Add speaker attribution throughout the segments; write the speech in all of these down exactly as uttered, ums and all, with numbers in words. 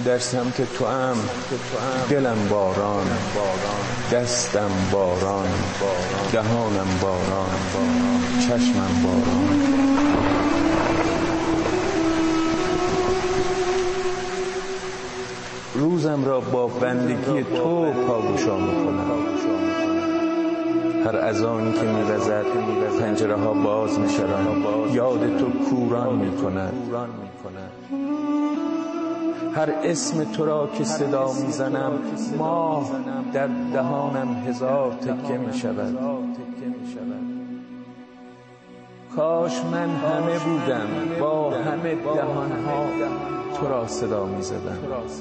Speaker 1: در سمت تو ام دلم باران، دستم باران، دهانم باران، چشمم باران. روزم را با بندگی تو پاگوشا میکنم. هر اذانی که میوزد پنجره ها باز میشوند، یاد تو کوران میکند. هر اسم تو را که صدا میزنم، ماه در دهانم هزار تکه میشود. کاش من همه بودم با همه دهانها تو را صدا میزدم.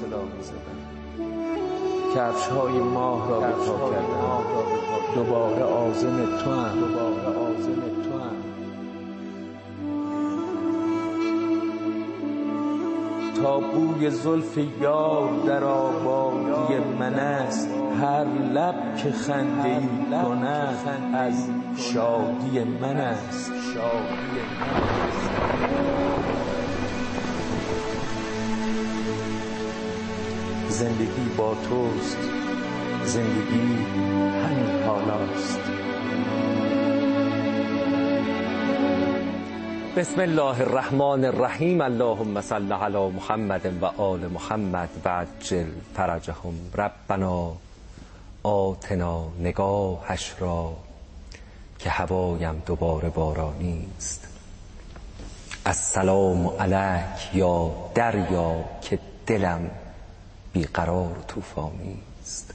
Speaker 1: کفش های ماه را به پا کردم، دوباره عازم تو هم. تا بوی زلف یار در آبادی من است، هر لب که خنده ای کند از شادی من است. زندگی با توست، زندگی همین حالاست.
Speaker 2: بسم الله الرحمن الرحیم. اللهم صل علی محمد و آل محمد و عجل فرجهم. ربنا آتنا نگاهش را که هوایم دوباره بارانی است. السلام علیک یا دریا که دلم بیقرار و طوفانی است.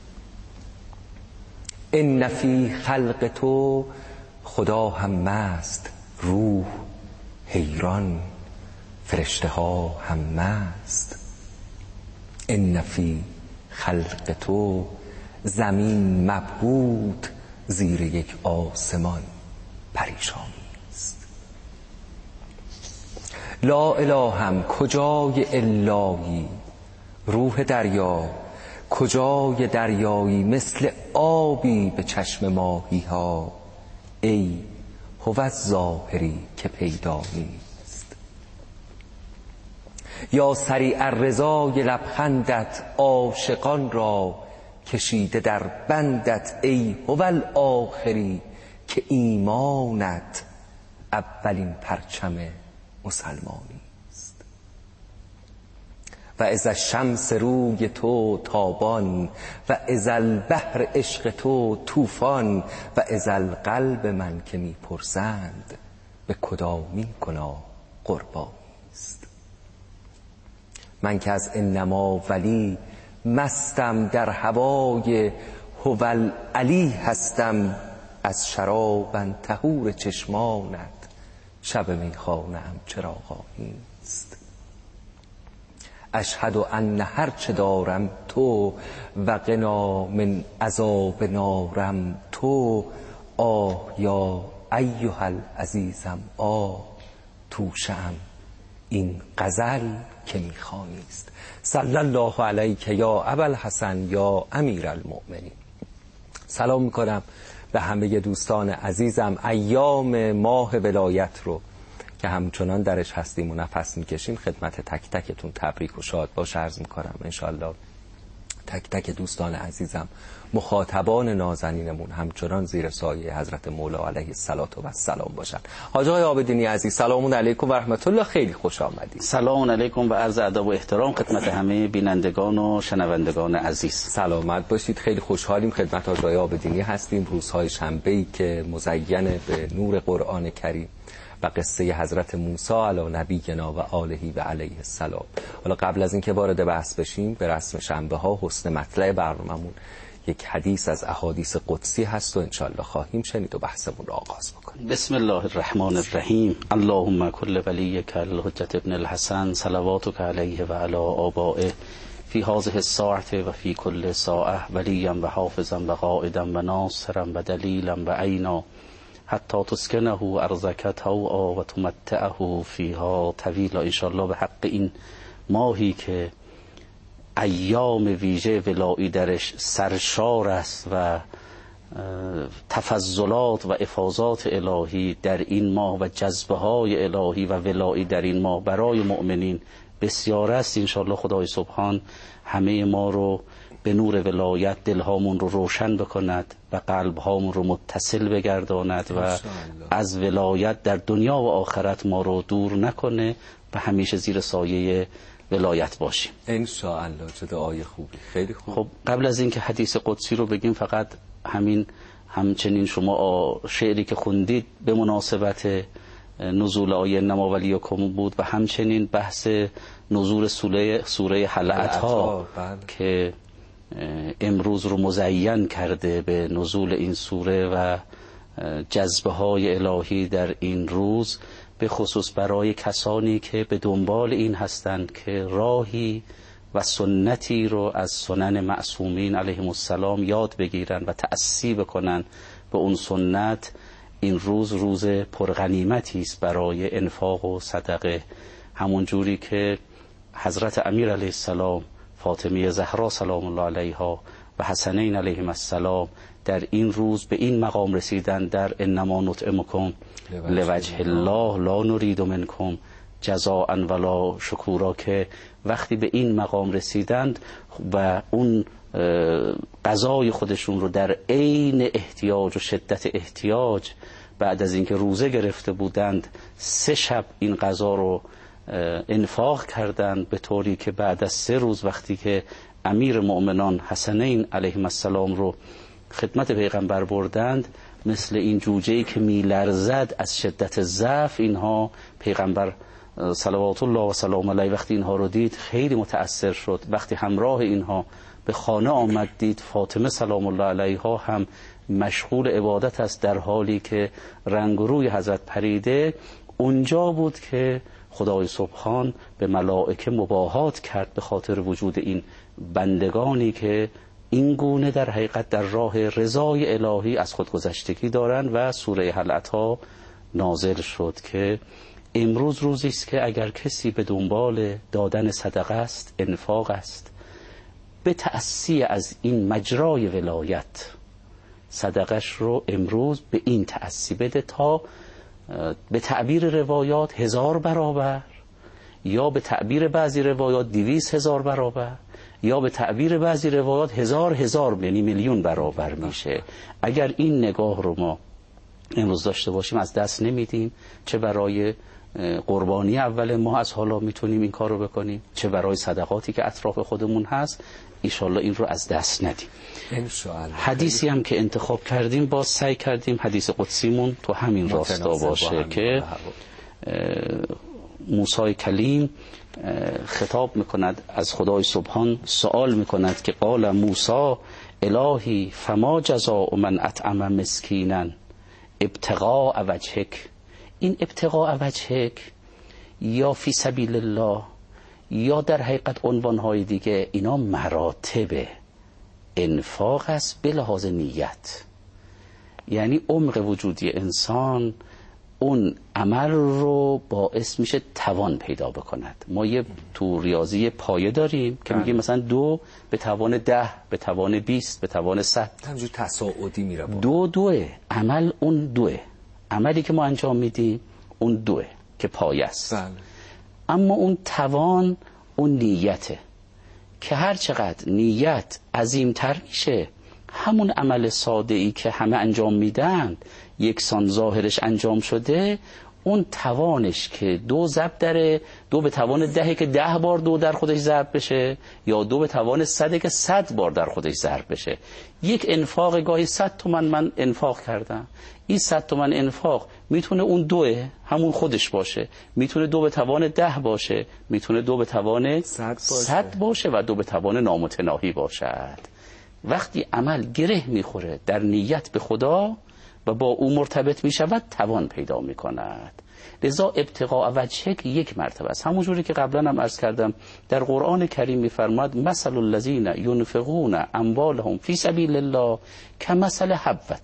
Speaker 2: ان فی خلق تو، خدا هم مست، روح حیران، فرشته ها هم مست. ان فی خلق تو، زمین مبهوت زیر یک آسمان پریشانی است. لا الهم کجای الهی، روح دریا کجای دریایی، مثل آبی به چشم ماهی ها، ای هو ظاهری که پیدا نیست. یا سریع الرضای لبخندت عاشقان را کشیده در بندت، ای هو الآخری که ایمانت اولین پرچم مسلمانی است. و اذا الشمس روی تو تابان، و اذا البحر عشق تو طوفان، و اذا القلب من که میپرسند به کدامین گناه قربانی است. من که از انما ولی مستم، در هوای هو العلی هستم، از شرابن طهور چشمانت شب میخانه ام چراغانی است. اشهد ان هر چه دارم تو، و غنا من عذاب نارم تو. آه یا ایها العزیزم، آه توشه ام این غزل که میخوانی است. صلی الله علیک یا ابوالحسن یا امیر المؤمنین. سلام میکنم به همه دوستان عزیزم. ایام ماه ولایت رو که همچنان درش هستیم و نفس میکشیم خدمت تک تکتون تبریک و شاد باش عرض میکنم. انشالله تک تک دوستان عزیزم، مخاطبان نازنینمون همچنان زیر سایه حضرت مولا علیه الصلاه و السلام باشن. حاج آقای عابدینی عزیز، سلام علیکم و رحمت الله، خیلی خوش آمدید.
Speaker 3: سلام علیکم و عرض ادب و احترام خدمت همه بینندگان و شنوندگان عزیز.
Speaker 2: سلامت باشید. خیلی خوشحالیم خدمت حاج آقای عابدینی هستیم. روزهای شنبه‌ای که مزین به نور قرآن کریم و قصه حضرت موسی علی نبینا و آله و علیه السلام. حالا قبل از اینکه وارد بحث بشیم، به رسم شنبه ها حسن مطلع برنامه‌مون یک حدیث از احادیث قدسی هست و انشالله خواهیم شنید و بحثمون رو آغاز بکنیم.
Speaker 3: بسم الله الرحمن الرحیم. اللهم کل ولیک الحجة ابن الحسن صلواتک علیه و علی آبائه فی هذه الساعة و فی کل ساعه ولیا و حافظا و قائدا و ناصرا و دلیلا و عینا، حتی تسکنه ارضک طوعا و تمتعه فیها طویلا. انشالله به حق این ماهی که ایام ویژه ولایی درش سرشار است و تفضلات و افاضات الهی در این ماه و جذبه های الهی و ولایی در این ماه برای مؤمنین بسیار است. انشالله خدای سبحان همه ما رو به نور ولایت دلهامون رو روشن بکند و قلبهامون رو متصل بگرداند و از ولایت در دنیا و آخرت ما رو دور نکنه و همیشه زیر سایه ولایت باشیم
Speaker 2: انشاءالله. چه دعای خوبی، خیلی خوب.
Speaker 3: خب قبل از اینکه حدیث قدسی رو بگیم، فقط همین همچنین شما شعری که خوندید به مناسبت نزول آیه انما ولیکم بود و همچنین بحث نزول سوره سوره هل اتی که امروز رو مزین کرده به نزول این سوره و جذبه های الهی در این روز، به خصوص برای کسانی که به دنبال این هستند که راهی و سنتی رو از سنن معصومین علیهم السلام یاد بگیرن و تأسی بکنن به اون سنت. این روز روز پرغنیمتی است برای انفاق و صدقه، همون جوری که حضرت امیر علیه السلام، فاطمه زهرا سلام الله علیها و حسنین علیهم السلام در این روز به این مقام رسیدن در انما نطعمکم لوجه الله لا نرید منکم جزاء ولا شکورا، که وقتی به این مقام رسیدند و اون غذای خودشون رو در عین احتیاج و شدت احتیاج بعد از اینکه روزه گرفته بودند سه شب این غذا رو انفاق کردند، به طوری که بعد از سه روز وقتی که امیر مؤمنان حسنین علیهم السلام رو خدمت پیغمبر بردند، مثل این جوجه‌ای که میلرزد از شدت ضعف، اینها پیغمبر صلوات الله و سلام علیه وقتی اینها رو دید خیلی متأثر شد. وقتی همراه اینها به خانه آمد، دید فاطمه سلام الله علیها هم مشغول عبادت است در حالی که رنگ و روی حضرت پریده. اونجا بود که خدای سبحان به ملائکه مباهات کرد به خاطر وجود این بندگانی که این گونه در حقیقت در راه رضای الهی از خودگذشتگی دارند و سوره هل اتی نازل شد که امروز روزی است که اگر کسی به دنبال دادن صدقه است، انفاق است، به تأسی از این مجرای ولایت صدقش رو امروز به این تأسی بده تا به تعبیر روایات هزار برابر، یا به تعبیر بعضی روایات دویست هزار برابر، یا به تعبیر بعضی روایات هزار هزار یعنی میلیون برابر میشه. اگر این نگاه رو ما امروز داشته باشیم از دست نمیدیم، چه برای قربانی اول ما از حالا میتونیم این کار رو بکنیم، چه برای صدقاتی که اطراف خودمون هست، ایشالله این رو از دست ندیم. حدیثی هم که انتخاب کردیم باز سعی کردیم حدیث قدسیمون تو همین راستا باشه که موسی کلیم خطاب میکند از خدای سبحان، سوال میکند که قال موسی الهی فما جزاء من اطعم مسکینا ابتغاء وجهک. این ابتغاء وجهک یا فی سبیل الله یا در حقیقت عنوانهای دیگه، اینا مراتب انفاق است به لحاظ نیت. یعنی عمق وجودی انسان اون عمل رو باعث میشه توان پیدا بکند. ما یه تو ریاضی پایه داریم که میگیم مثلا دو به توان ده، به توان بیست، به توان صد،
Speaker 2: همجور تصاعدی میره.
Speaker 3: دو دوه عمل، اون دوه عملی که ما انجام میدیم اون دوه که پایه است.
Speaker 2: بله.
Speaker 3: اما اون توان اون نیته که هر چقدر نیت عظیمتر میشه، همون عمل ساده ای که همه انجام میدن یکسان ظاهرش انجام شده، اون توانش که دو ضرب داره، دو به توان دهه که ده بار دو در خودش ضرب بشه، یا دو به توان صده که صد بار در خودش ضرب بشه. یک انفاق گاهی صد تومن من انفاق کردم، این صد تومن انفاق میتونه اون دوه همون خودش باشه، میتونه دو به توان ده باشه، میتونه دو به توان صد باشه. صد باشه و دو به توان نامتناهی باشد. وقتی عمل گره میخوره در نیت به خدا و با او مرتبط می شود، توان پیدا می کند. لذا ابتغاء وجهک یک مرتبه است. همون جوری که قبلا هم عرض کردم در قرآن کریم می فرماد مثل الذین ينفقون اموالهم فی سبیل الله کمثل حبة،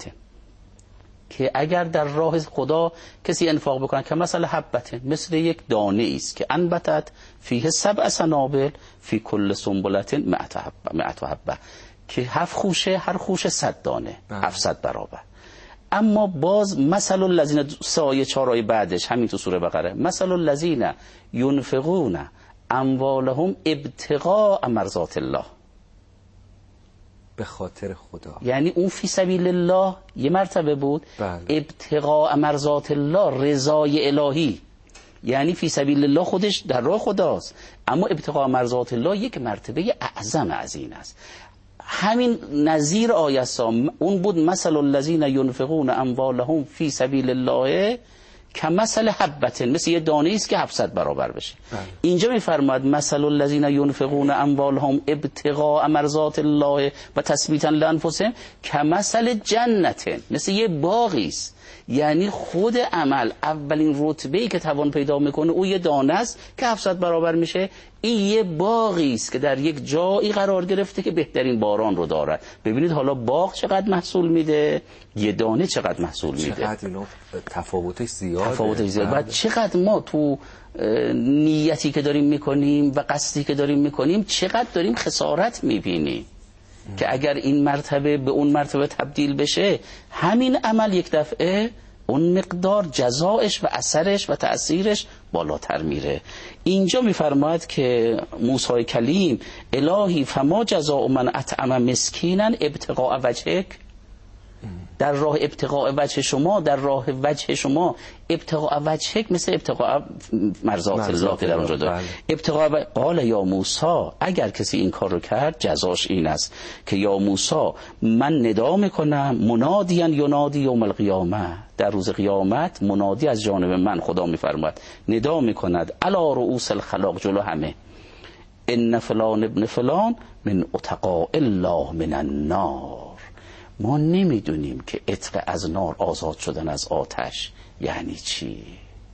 Speaker 3: که اگر در راه خدا کسی انفاق بکنه کمثل حبة، مثل یک دانه است که انبتت فیه سبع سنابل فی کل سنبلة مئة حبة، که هفت خوشه، هر خوشه صد دانه، هفتصد برابر. اما باز مثل الذین، سایه چهارای بعدش همین تو سوره بقره، مثل الذین ينفقون اموالهم ابتغاء مرضات الله،
Speaker 2: به خاطر خدا.
Speaker 3: یعنی اون فی سبیل الله یه مرتبه بود.
Speaker 2: بله.
Speaker 3: ابتغاء مرضات الله رضای الهی، یعنی فی سبیل الله خودش در راه خداست، اما ابتغاء مرضات الله یک مرتبه اعظم از این است. همین نظیر آیه اون بود مثل الذین ینفقون اموالهم فی سبیل الله کمثل حبة، مثل یه دانه است که هفتصد برابر بشه. بله. اینجا میفرماید مثل الذین ینفقون اموالهم ابتغاء مرضات الله و تثبیتا لانفسهم کمثل جنة، مثل یه باغی است. یعنی خود عمل اولین رتبه‌ای که توان پیدا میکنه او یه دانه است که هفتصد برابر میشه. این یه باغی است که در یک جایی قرار گرفته که بهترین باران رو دارد. ببینید حالا باغ چقدر محصول میده، یه دانه چقدر محصول میده،
Speaker 2: چقدر اینا تفاوتش زیاده.
Speaker 3: تفاوتش زیاده. بعد چقدر ما تو نیتی که داریم میکنیم و قصدی که داریم میکنیم چقدر داریم خسارت میبینیم که اگر این مرتبه به اون مرتبه تبدیل بشه، همین عمل یک دفعه اون مقدار جزایش و اثرش و تأثیرش بالاتر میره. اینجا میفرماید که موسی کلیم الهی فما جزاء من اطعم مسکینا ابتغاء وجهک، در راه ابتغاء وجه شما، در راه وجه شما. ابتغاء وجهک مثل ابتغاء مرضات الله که در اونجا داره. ابتغاء و... قال یا موسی، اگر کسی این کار رو کرد جزاش این است که یا موسی من ندا میکنم منادیا ینادی یوم القیامه، در روز قیامت منادی از جانب من خدا میفرماید ندا میکند علی رؤوس الخلاق، جلو همه، ان فلان ابن فلان من اتقاء الله من النار. ما نمیدونیم که عتق از نار، آزاد شدن از آتش یعنی چی.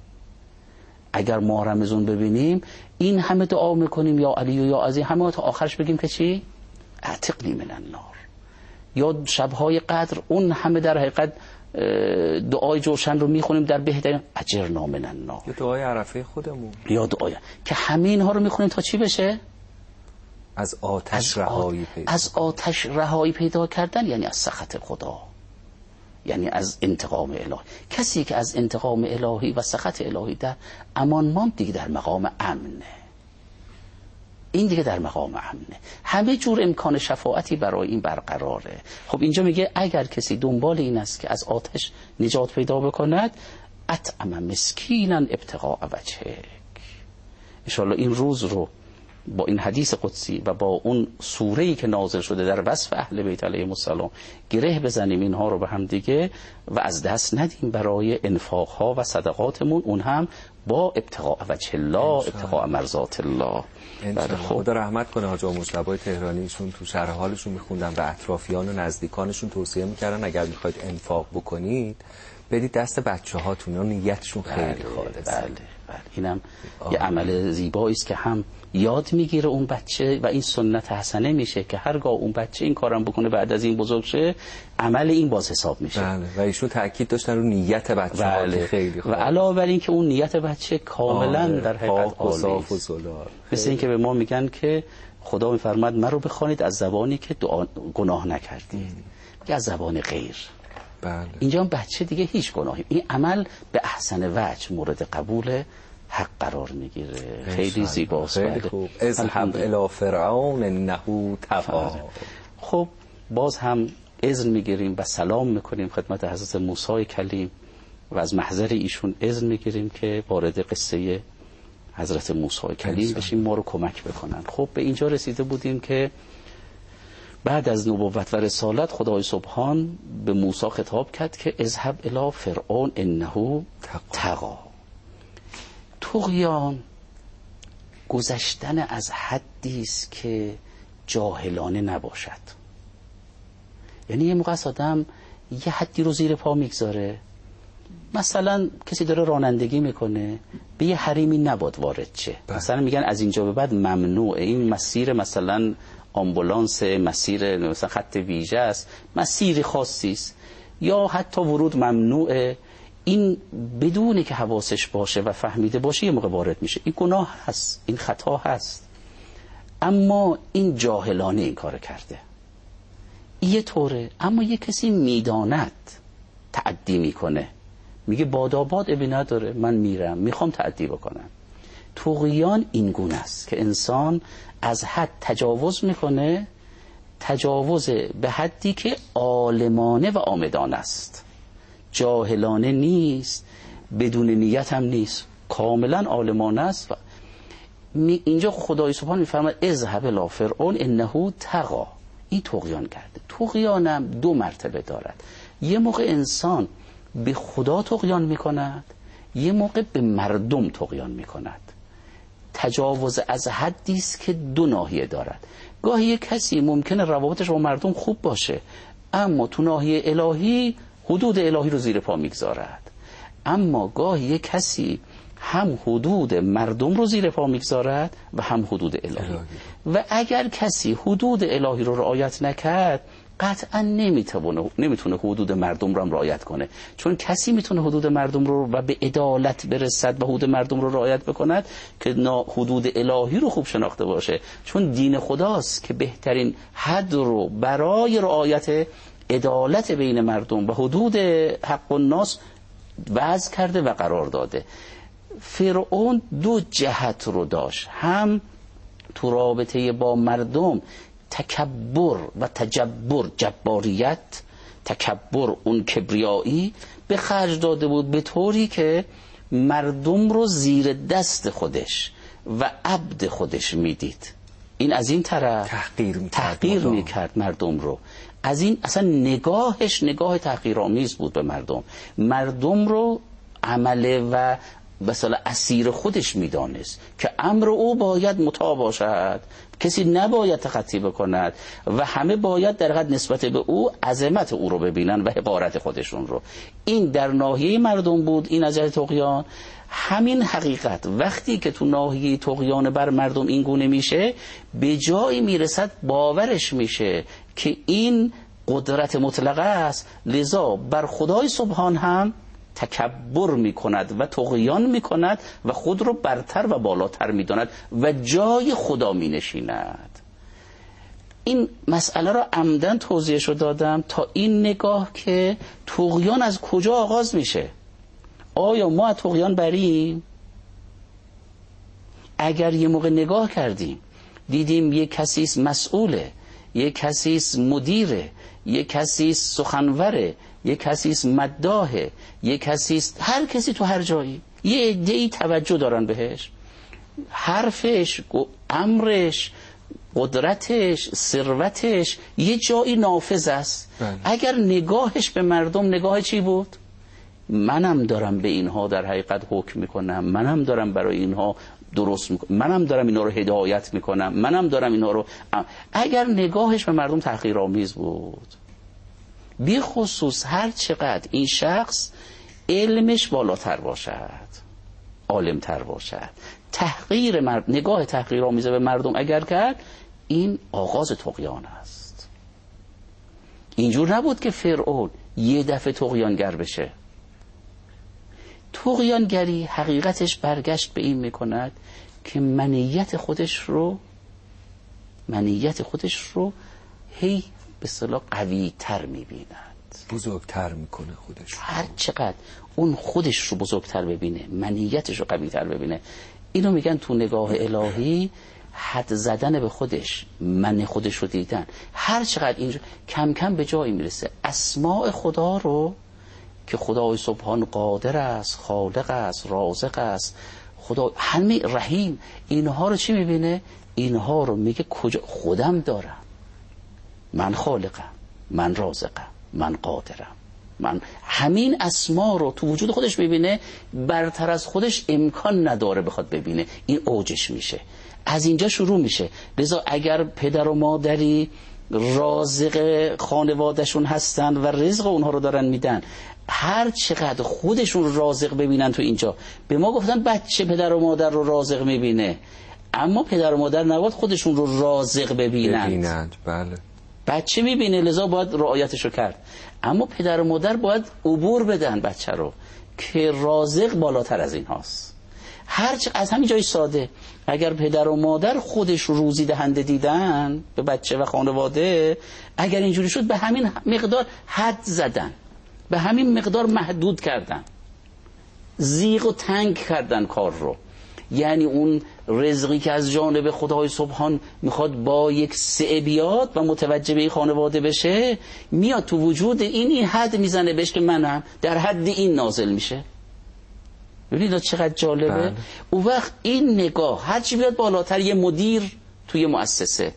Speaker 3: اگر ما رمضان ببینیم این همه دعا میکنیم یا علی و یا عزیز، همه تا آخرش بگیم که چی؟ اعتقنی من النار. یا شبهای قدر اون همه در حقیقت دعای جوشن رو میخونیم در بهترین اجرنا من النار،
Speaker 2: یا دعای عرفه خودمون،
Speaker 3: یا دعای که همه اینها رو میخونیم تا چی بشه؟
Speaker 2: از آتش رهایی پیدا.
Speaker 3: از آتش رهایی پیدا کردن، یعنی از سخط خدا، یعنی از انتقام الهی. کسی که از انتقام الهی و سخط الهی در امان ماند دیگه در مقام امنه. این دیگه در مقام امنه. همه جور امکان شفاعتی برای این برقراره. خب اینجا میگه اگر کسی دنبال این است که از آتش نجات پیدا بکند، اطعم مسکینا ابتغاء وجهک. انشاءالله این روز رو با این حدیث قدسی و با اون سوره‌ای که نازل شده در وصف اهل بیت علیهم السلام گره بزنیم اینها رو به هم دیگه و از دست ندیم برای انفاق‌ها و صدقاتمون، اون هم با ابتغاء وجه الله، ابتغاء مرضات الله.
Speaker 2: بله. خدا رحمت کنه حاج مجتبی تهرانی، ایشون تو شرح حالشون میخوندن و اطرافیان و نزدیکانشون توصیه میکردن اگر میخواید انفاق بکنید بدید دست بچه‌هاتون، اون نیتشون خیلی خالصه.
Speaker 3: بله بله. اینم آه. یه عمل زیبایی است که هم یاد میگیره اون بچه و این سنت حسنه میشه که هرگاه اون بچه این کارم بکنه بعد از این بزرگ شه عمل این باز حساب میشه.
Speaker 2: بله. و ایشون تاکید داشتن رو نیت بچه ها
Speaker 3: بله.
Speaker 2: که خیلی خوب.
Speaker 3: و علاوه بر این که اون نیت بچه کاملا در حقیقت
Speaker 2: صاف و زلال،
Speaker 3: مثل این که به ما میگن که خدا میفرماد من رو بخوانید از زبانی که دعا گناه نکردید، که از زبان غیر.
Speaker 2: بله.
Speaker 3: اینجا بچه دیگه هیچ گناهی، این عمل به احسن وجه مورد قبول حق قرار میگیره. خیلی زیباست.
Speaker 2: خیلی خوب. اذهب الی فرعون انه طغی.
Speaker 3: خب باز هم اذن میگیریم و سلام میکنیم خدمت حضرت موسی کلیم و از محضر ایشون اذن میگیریم که وارد قصه حضرت موسی کلیم بشیم، ما رو کمک بکنن. خب به اینجا رسیده بودیم که بعد از نبوت و رسالت خدای سبحان به موسی خطاب کرد که اذهب الی فرعون انه طغی. طغیان گذشتن از حدی است که جاهلانه نباشد. یعنی یه موقع آدم یه حدی رو زیر پا میگذاره، مثلا کسی داره رانندگی میکنه به یه حریمی نباد وارد چه، مثلا میگن از اینجا به بعد ممنوعه، این مسیر مثلا آمبولانس، مسیر مثلا خط ویژه است، مسیر خاصی است، یا حتی ورود ممنوعه. این بدون که حواسش باشه و فهمیده باشه یه موقع وارد میشه. این گناه هست، این خطا هست، اما این جاهلانه این کار کرده. یه طوره. اما یه کسی میداند تعدی میکنه، میگه باداباد ابی نداره، من میرم میخوام تعدی بکنم. طغیان این گونه است که انسان از حد تجاوز میکنه، تجاوز به حدی که عالمانه و عامدانه است، جاهلانه نیست، بدون نیت هم نیست، کاملا عالمانه است. و اینجا خدای سبحان میفرماید اذهب الی فرعون انه طغی، این طغیان کرده. طغیانم دو مرتبه دارد، یه موقع انسان به خدا طغیان میکند، یه موقع به مردم طغیان میکند. تجاوز از حدی است که دو ناحیه دارد. گاهی یک کسی ممکنه روابطش با مردم خوب باشه، اما تو ناحیه الهی حدود الهی رو زیر پا میگذارد. اما گاهی یک کسی هم حدود مردم رو زیر پا میگذارد و هم حدود الهی, الهی. و اگر کسی حدود الهی رو رعایت نکرد، قطعا نمیتونه نمیتونه حدود مردم رو هم رعایت کنه. چون کسی میتونه حدود مردم رو و به عدالت برسد و حدود مردم رو رعایت بکند که حدود الهی رو خوب شناخته باشه. چون دین خداست که بهترین حد رو برای رعایت عدالت بین مردم و حدود حق الناس وضع کرده و قرار داده. فرعون دو جهت رو داشت، هم تو رابطه با مردم تکبر و تجبر، جباریت، تکبر، اون کبریایی به خرج داده بود به طوری که مردم رو زیر دست خودش و عبد خودش میدید. این از این طرف
Speaker 2: تحقیر میکرد,
Speaker 3: تحقیر میکرد مردم رو. از این اصلا نگاهش نگاه تحقیرآمیز بود به مردم. مردم رو عمله و مثلا اسیر خودش میدانست که امر او باید مطاع باشد، کسی نباید تخطی بکند و همه باید در حد نسبت به او عظمت او رو ببینن و حقارت خودشون رو. این در ناحیه مردم بود، این از جهت طغیان. همین حقیقت وقتی که تو ناحیه طغیان بر مردم این گونه میشه، به جایی میرسد باورش میشه که این قدرت مطلقه است، لذا بر خدای سبحان هم تکبر میکند و طغیان میکند و خود رو برتر و بالاتر میداند و جای خدا مینشیند. این مسئله را عمدن توضیحشو دادم تا این نگاه که طغیان از کجا آغاز میشه. آیا ما از طغیان بریم؟ اگر یه موقع نگاه کردیم دیدیم یک کسی است مسئوله، یک کسی است مدیره، یک کسی است سخنوره، یک کسی است مداحه، یک کسی است، هر کسی تو هر جایی یه عده‌ای توجه دارن بهش، حرفش، امرش، قدرتش، ثروتش یه جایی نافذ است. بله. اگر نگاهش به مردم نگاه چی بود؟ منم دارم به اینها در حقیقت حکم میکنم، منم دارم برای اینها درست میکنم، منم دارم اینا رو هدایت میکنم، منم دارم اینا رو. اگر نگاهش به مردم تحقیرآمیز بود، بی خصوص هر چقدر این شخص علمش بالاتر باشد، عالمتر باشد، تحقیر مرد، نگاه تحقیرآمیزه به مردم اگر کرد، این آغاز طغیان است. اینجور نبود که فرعون یه دفعه طغیانگر بشه. طغیانگری حقیقتش برگشت به این میکند که منیت خودش رو منیت خودش رو هی به اصطلاح قوی تر میبیند،
Speaker 2: بزرگتر میکنه خودش.
Speaker 3: هر چقدر اون خودش رو بزرگتر ببینه، منیتش رو قوی تر ببینه. اینو میگن تو نگاه الهی حد زدن به خودش، من خودش رو دیدن. هر چقدر اینجا کم کم به جایی میرسه اسماء خدا رو که خدای سبحان قادر است، خالق است، رازق است، خدا همه رحیم، اینها رو چی میبینه؟ اینها رو میگه کجا خودم دارم، من خالقم، من رازقم، من قادرم، من همین اسما رو تو وجود خودش میبینه. برتر از خودش امکان نداره بخواد ببینه. این اوجش میشه، از اینجا شروع میشه. لذا اگر پدر و مادری رازق خانوادهشون هستن و رزق اونها رو دارن میدن، هر چقدر خودشون رازق ببینن تو اینجا، به ما گفتن بچه پدر و مادر رو رازق میبینه، اما پدر و مادر نباید خودشون رو رازق ببینند.
Speaker 2: ببینند بله.
Speaker 3: بچه میبینه لذا باید رعایتش رو کرد، اما پدر و مادر باید عبور بدن بچه رو که رازق بالاتر از این هاست. هرچه از همین جای ساده، اگر پدر و مادر خودش روزی دهنده دیدن به بچه و خانواده، اگر اینجوری شد به همین مقدار حد زدن، به همین مقدار محدود کردن، زیغ و تنگ کردن کار رو. یعنی اون رزقی که از جانب خدای سبحان میخواد با یک سعه بیاد و متوجه به این خانواده بشه، میاد تو وجود این این حد میزنه بهش که منم در حد این نازل میشه. ببینید چقدر جالبه. بله. اون وقت این نگاه هرچی بیاد بالاتر، یه مدیر توی مؤسسه،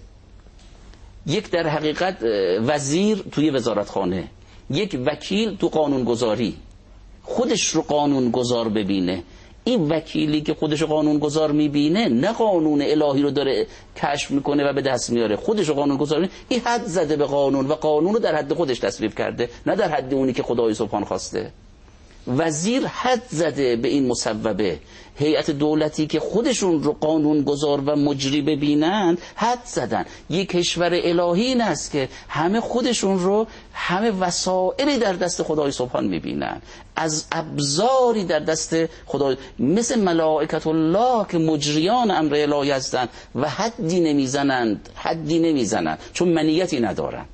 Speaker 3: یک در حقیقت وزیر توی وزارتخانه، یک وکیل تو قانونگذاری، خودش رو قانونگذار ببینه. این وکیلی که خودش رو قانونگذار میبینه، نه قانون الهی رو داره کشف میکنه و به دست میاره، خودش رو قانونگذار میبینه، این حد زده به قانون و قانون رو در حد خودش تصویب کرده، نه در حد اونی که خدای سبحان خواسته. وزیر حد زده به این مصوبه. هیئت دولتی که خودشون رو قانون گذار و مجری ببینند حد زدن. یک کشور الهی این است که همه خودشون رو، همه وسائلی در دست خدای سبحان میبینن، از ابزاری در دست خدای، مثل ملائکت الله که مجریان امر الهی هستند و حدی نمیزنند، حدی نمیزنند چون منیتی ندارن.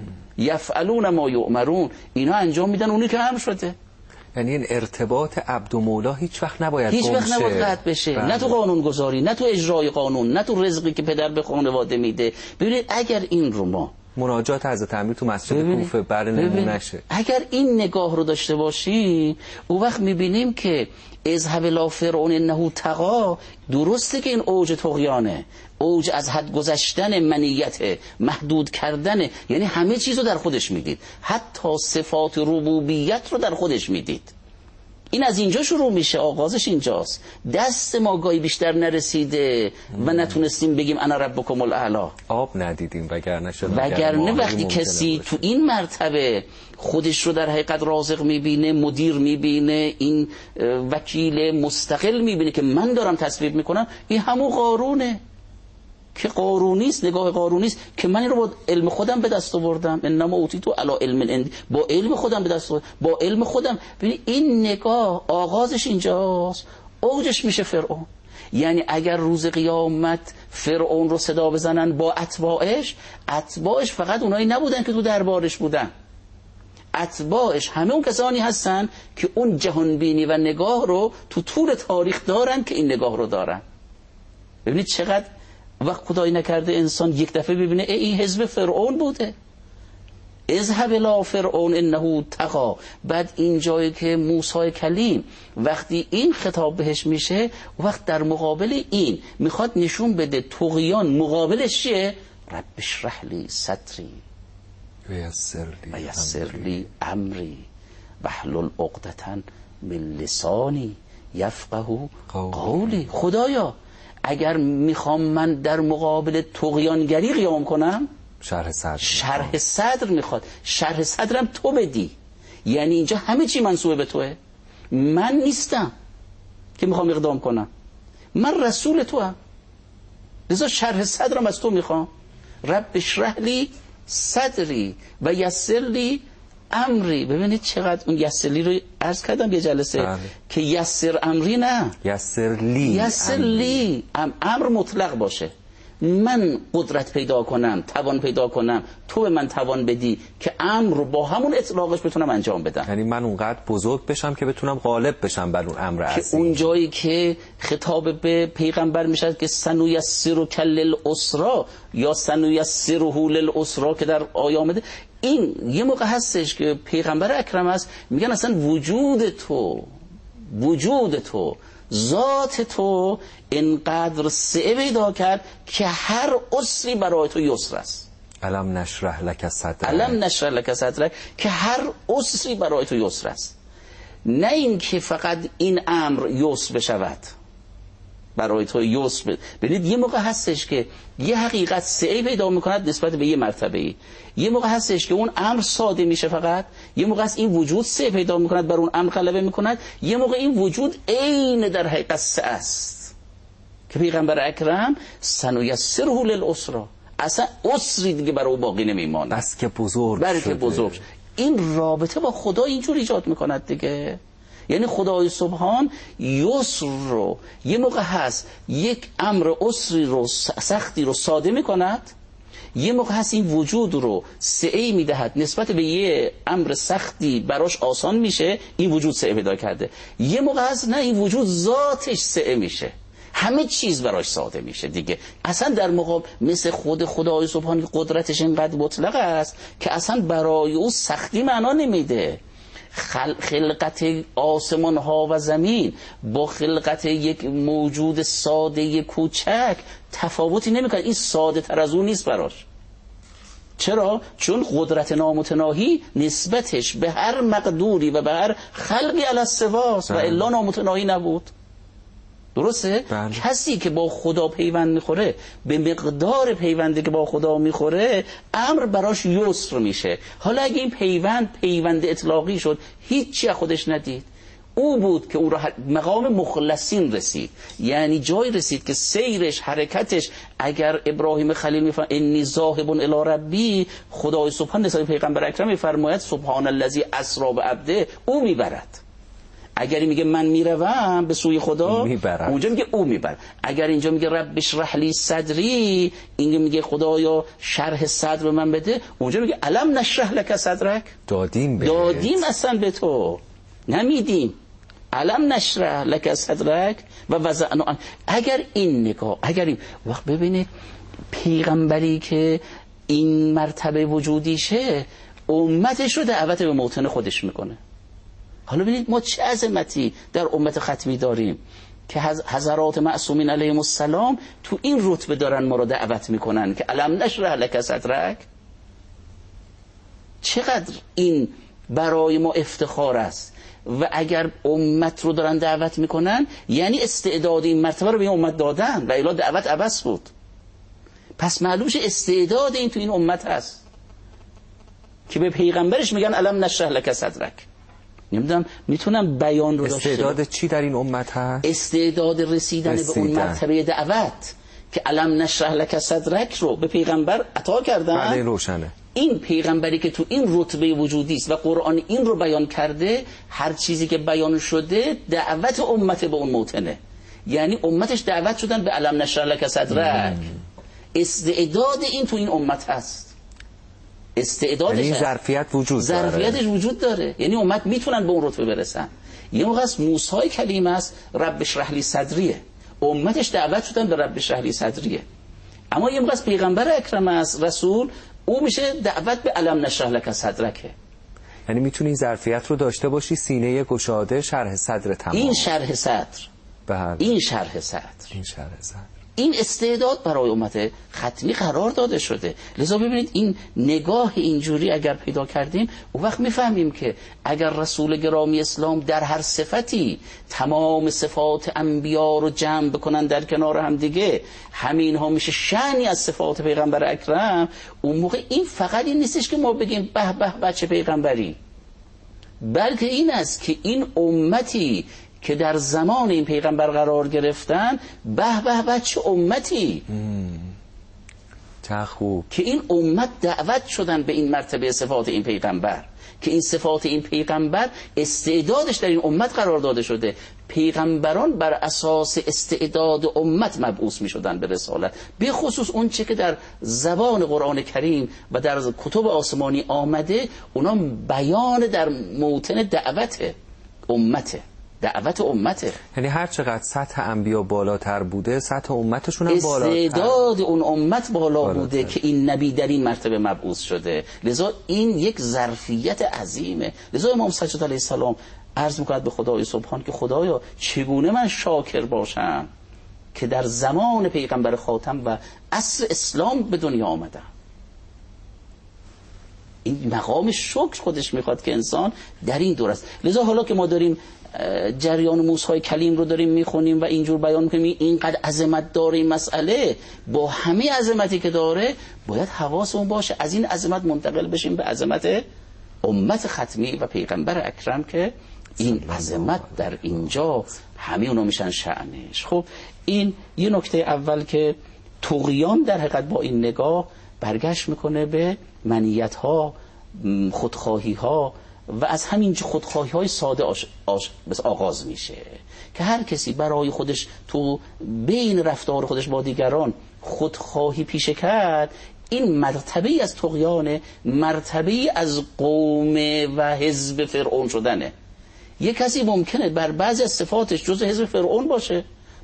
Speaker 3: یفعلون ما یؤمرون، اینا انجام میدن اونی که امر شده.
Speaker 2: یعنی این ارتباط عبد و مولا هیچ وقت نباید
Speaker 3: هیچ وقت نباید قطع بشه. بله. نه تو قانون گذاری، نه تو اجرای قانون، نه تو رزقی که پدر به خانواده میده. ببینید اگر این رو ما
Speaker 2: مناجات حضرت امیر تو مسجد کوفه بر نمونشه،
Speaker 3: اگر این نگاه رو داشته باشیم، اون وقت میبینیم که اذهب الی فرعون انه طغی، درسته که این اوج طغیانه، اوج از حد گذشتن منیت، محدود کردن، یعنی همه چیز رو در خودش میدید، حتی صفات ربوبیت رو در خودش میدید. این از اینجا شروع میشه، آغازش اینجاست. دست ما گاهی بیشتر نرسیده و نتونستیم بگیم انا ربکم الاعلی،
Speaker 2: آب ندیدیم، وگرنه شد
Speaker 3: وگرنه وقتی کسی تو این مرتبه خودش رو در حقیقت رازق میبینه، مدیر میبینه، این وکیل مستقل میبینه که من دارم تصویب میکنم، این همون قارونه که قارونیست، نگاه قارونیست که من این رو با علم خودم به دست آوردم، انما اوتیتو علی علم عندی، با علم خودم به دست آوردم، با علم خودم. ببین این نگاه آغازش اینجاست، اوجش میشه فرعون. یعنی اگر روز قیامت فرعون رو صدا بزنن با اتباعش، اتباعش فقط اونایی نبودن که تو دربارش بودن، اتباعش همه اون کسانی هستن که اون جهانبینی و نگاه رو تو طول تاریخ دارن که این نگاه رو دارن. ببینید چقدر وقت خدای نکرده انسان یک دفعه ببینه ای این حزب فرعون بوده. اذهب الی فرعون انه طغی. بعد این جایی که موسی کلیم وقتی این خطاب بهش میشه، وقت در مقابل این میخواد نشون بده طغیان مقابلش چیه؟ رب اشرح لی صدری و یسر لی امری واحلل عقدة من لسانی یفقهوا قولی. خدایا اگر میخوام من در مقابل طغیانگری قیام کنم،
Speaker 2: شرح صدر
Speaker 3: شرح صدر میخواد، شرح صدرم تو بدی. یعنی اینجا همه چی منسوبه به توه، من نیستم که میخوام اقدام کنم، من رسول تو هم، لذا شرح صدرم از تو میخوام. رب اشرح لی صدری و یسر لی امری. ببینید چقدر اون یسر لی رو عرض کردم یه جلسه بله. که یسر امری نه،
Speaker 2: یسر لی
Speaker 3: یسر لی ام امر مطلق باشه، من قدرت پیدا کنم، توان پیدا کنم، تو به من توان بدی که امر رو با همون اطلاقش بتونم انجام بدم.
Speaker 2: یعنی من اونقدر بزرگ بشم که بتونم غالب بشم بر اون امر عظیم.
Speaker 3: که اون جایی که خطاب به پیغمبر میشه که سنویسرک للعسری یا سنویسره للعسری که در آیه آمده، این یه موقع هستش که پیغمبر اکرم است میگن اصلا وجود تو، وجود تو، ذات تو اینقدر سعه پیدا کرد که هر عسری برای تو یسر است.
Speaker 2: الم نشرح لک صدرک،
Speaker 3: الم نشرح لک صدرک، که هر عسری برای تو یسر است. نه این که فقط این امر یسر بشود برای تو یسر. ببینید یه موقع هستش که یه حقیقت سعی پیدا میکند نسبت به یه مرتبه‌ای، یه موقع هستش که اون امر ساده میشه فقط، یه موقع هست این وجود سعی پیدا میکند بر اون امر غلبه میکند، یه موقع این وجود عین در حقیقت سعی است که پیغمبر اکرم سنیسره للعسری، اصلا عسری دیگه برای او باقی نمیماند،
Speaker 2: بس که بزرگ
Speaker 3: برای که بزرگ شد. این رابطه با خدا اینجور ایجاد میکند دیگه. یعنی خدای سبحان یسر رو یه موقع هست یک امر عسری رو سختی رو ساده میکند، یه موقع هست این وجود رو سعی میدهد نسبت به یه امر سختی براش آسان میشه، این وجود سعی پیدا کرده. یه موقع هست نه، این وجود ذاتش سعی میشه، همه چیز براش ساده میشه دیگه. اصلا در مقابل مثل خود خدای سبحان که قدرتش اینقدر مطلق است که اصلا برای او سختی معنا نمیده. خلقت آسمان ها و زمین با خلقت یک موجود ساده کوچک تفاوتی نمیکنه. این ساده تر از اون نیست براش. چرا؟ چون قدرت نامتناهی نسبتش به هر مقدوری و به هر خلقی علی السواست و الا نامتناهی نبود. درسته؟
Speaker 2: بله.
Speaker 3: کسی که با خدا پیوند میخوره به مقدار پیوندی که با خدا میخوره امر براش یسر میشه. حالا اگه این پیوند پیوند اطلاقی شد هیچی خودش ندید، او بود که او را مقام مخلصین رسید، یعنی جای رسید که سیرش حرکتش اگر ابراهیم خلیل میفرماید انی ذاهب الی ربی، خدای سبحان نسبت پیغمبر اکرم میفرماید سبحان الذی اسری بعبده، او میبرد. اگر میگه من میروم به سوی خدا
Speaker 2: میبرد.
Speaker 3: اونجا میگه او میبرد. اگر اینجا میگه رب اشرح لی صدری، اینجا میگه خدایا شرح صدر به من بده، اونجا میگه الم نشرح لک صدرک،
Speaker 2: دادیم بهت.
Speaker 3: دادیم اصلا به تو، نمیدیم. الم نشرح لک صدرک و وضعنا. اگر این نگاه، اگر این وقت ببینید پیغمبری که این مرتبه وجودیشه امتش رو دعوت به موطن خودش میکنه. حالا ببینید ما چه عظمتی در امت ختمی داریم که حضرات معصومین علیهم السلام تو این رتبه دارن ما رو دعوت میکنن که الم نشرح لک صدرک. چقدر این برای ما افتخار است. و اگر امت رو دارن دعوت میکنن یعنی استعداد این مرتبه رو به این امت دادن و الا دعوت عبث بود. پس معلومش استعداد این تو این امت هست که به پیغمبرش میگن الم نشرح لک صدرک. نمیدونم میتونم بیان رو داشته.
Speaker 2: استعداد چی در این امت هست؟
Speaker 3: استعداد رسیدن, رسیدن. به اون مرتبه دعوت که الم نشرح لک صدرک رو به پیغمبر عطا کردن.
Speaker 2: بله روشنه.
Speaker 3: این پیغمبری که تو این رتبه وجودی است و قرآن این رو بیان کرده، هر چیزی که بیان شده دعوت امت به اون موطنه، یعنی امتش دعوت شدن به الم نشرح لک صدرک. استعداد این تو این امت هست. استعدادش
Speaker 2: یعنی ظرفیت وجود داره.
Speaker 3: ظرفیتش وجود داره، یعنی امت میتونن به اون رتبه برسن. یه موقع است موسی کلیم است رب اشرح لی صدریه، امتش دعوت شدن به رب اشرح لی صدریه. اما یه موقع است پیغمبر اکرم است رسول، او میشه دعوت به الم نشرح لک صدرک.
Speaker 2: یعنی میتونی ظرفیت رو داشته باشی سینه گشاده، شرح صدر تمام.
Speaker 3: این شرح صدر.
Speaker 2: بله.
Speaker 3: این شرح صدر.
Speaker 2: این شرح صدر.
Speaker 3: این استعداد برای امت ختمی قرار داده شده. لذا ببینید این نگاه اینجوری اگر پیدا کردیم اون وقت میفهمیم که اگر رسول گرامی اسلام در هر صفتی تمام صفات انبیا رو جمع بکنن در کنار هم دیگه، همین ها میشه شأنی از صفات پیغمبر اکرم. اون موقع این فقط این نیستش که ما بگیم به به بچه پیغمبری، بلکه این است که این امتی که در زمان این پیغمبر قرار گرفتن به به بچه امتی
Speaker 2: چه خوب
Speaker 3: که این امت دعوت شدن به این مرتبه صفات این پیغمبر، که این صفات این پیغمبر استعدادش در این امت قرار داده شده. پیغمبران بر اساس استعداد امت مبعوث می شدن به رسالت، به خصوص اون چه که در زبان قرآن کریم و در کتب آسمانی آمده، اونا بیان در موطن دعوت امته، دعوت امته.
Speaker 2: یعنی هر چقدر سطح انبیا بالاتر بوده سطح امتشون هم بالاتر،
Speaker 3: استعداد اون امت بالا
Speaker 2: بالاتر.
Speaker 3: بوده که این نبی در این مرتبه مبعوث شده. لذا این یک ظرفیت عظیمه. لذا امام سجاد علیه السلام عرض میکند به خدای سبحان که خدایا چگونه من شاکر باشم که در زمان پیغمبر خاتم و عصر اسلام به دنیا آمدم. این مقام شکر خودش میخواد که انسان در این دور است. لذا حالا که ما داریم جریان موسی کلیم رو داریم میخونیم و اینجور بیان میکنیم اینقدر عظمت داره این مسئله، با همه عظمتی که داره باید حواسمون باشه از این عظمت منتقل بشیم به عظمت امت ختمی و پیغمبر اکرم که این عظمت در اینجا همه اونا میشن شأنش. خب این یه نکته اول که طغیان در حقیقت با این نگاه برگشت میکنه به منیت ها، خودخواهی ها و از همین خودخواهی های ساده آش... آش... بس آغاز میشه که هر کسی برای خودش تو بین رفتار خودش با دیگران خودخواهی پیشه کرد، این مرتبه از طغیان، مرتبه از قوم و حزب فرعون شدنه. یک کسی ممکنه بر بعضی از صفاتش جزء حزب فرعون باشه،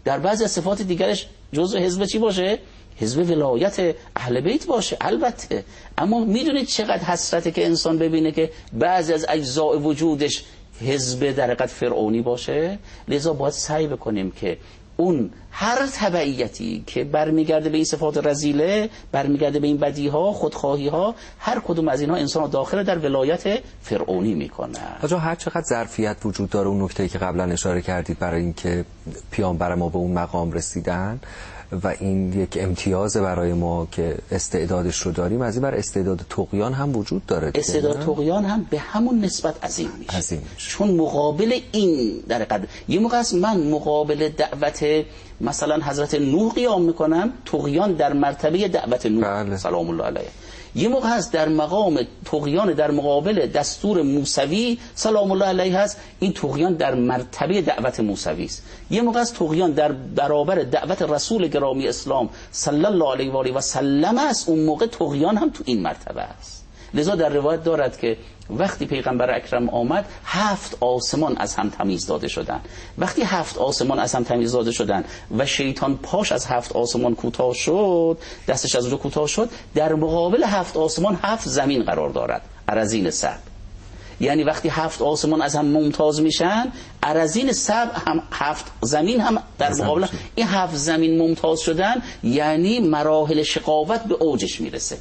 Speaker 3: در بعضی از صفات دیگرش جزء حزب چی باشه؟ حزب ولایت اهل بیت باشه. البته اما میدونید چقدر حسرته که انسان ببینه که بعضی از اجزاء وجودش حزب در حقیقت فرعونی باشه. لذا باید سعی بکنیم که اون هر تبعیتی که برمیگرده به این صفات رذیله، برمیگرده به این بدیها، خودخواهیها، هر کدوم از اینها انسان رو داخل در ولایت فرعونی میکنه.
Speaker 2: آجا هر چقدر ظرفیت وجود داره، اون نکته‌ای که قبلا اشاره کردید برای اینکه پیامبر ما به اون مقام رسیدن و این یک امتیاز برای ما که استعدادش رو داریم، از این بر استعداد طغیان هم وجود داره.
Speaker 3: استعداد طغیان هم به همون نسبت عظیم میشه.
Speaker 2: عظیم میشه.
Speaker 3: چون مقابل این در قدر یه موقع است من مقابل دعوت مثلا حضرت نوح قیام میکنم، طغیان در مرتبه دعوت نوح بله. سلام الله علیه. یه موقع هست در مقام طغیان در مقابل دستور موسوی سلام الله علیه هست، این طغیان در مرتبه دعوت موسوی است. یه موقع است طغیان در برابر دعوت رسول گرامی اسلام صلی الله علیه و آله و سلم است، اون موقع طغیان هم تو این مرتبه است. لذا در روایت دارد که وقتی پیغمبر اکرم آمد هفت آسمان از هم تمیز داده شدن. وقتی هفت آسمان از هم تمیز داده شدن و شیطان پاش از هفت آسمان کوتاه شد، دستش از رو کوتاه شد، در مقابل هفت آسمان هفت زمین قرار دارد، ارضین سبع. یعنی وقتی هفت آسمان از هم ممتاز میشن، ارضین سبع هم هفت زمین هم در مقابل این هفت زمین ممتاز شدن، یعنی مراحل شقاوت به اوجش میرسه.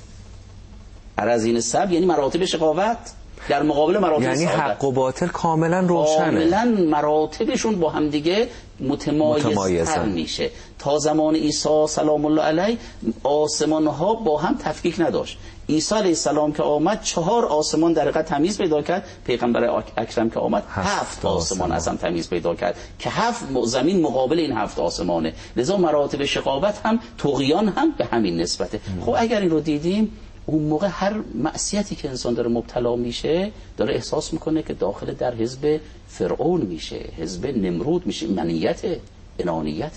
Speaker 3: ارضین سبع یعنی مراتب شقاوت در مقابل مراتب
Speaker 2: یعنی
Speaker 3: سعادت.
Speaker 2: حق و باطل کاملا روشنه،
Speaker 3: کاملا مراتبشون با هم دیگه متمایزتر میشه. تا زمان عیسی سلام الله علیه آسمان ها با هم تفکیک نداشت. عیسی علیه السلام که آمد چهار آسمان در حقیقت تمیز پیدا کرد، پیغمبر اکرم که آمد هفت, هفت آسمان از هم تمیز پیدا کرد که هفت زمین مقابل این هفت آسمانه. لذا مراتب شقاوت هم طغیان هم به همین نسبته. خب اگر این رو دیدیم، اون موقع هر معصیتی که انسان داره مبتلا میشه داره احساس میکنه که داخل در حزب فرعون میشه، حزب نمرود میشه، منیت، انانیت،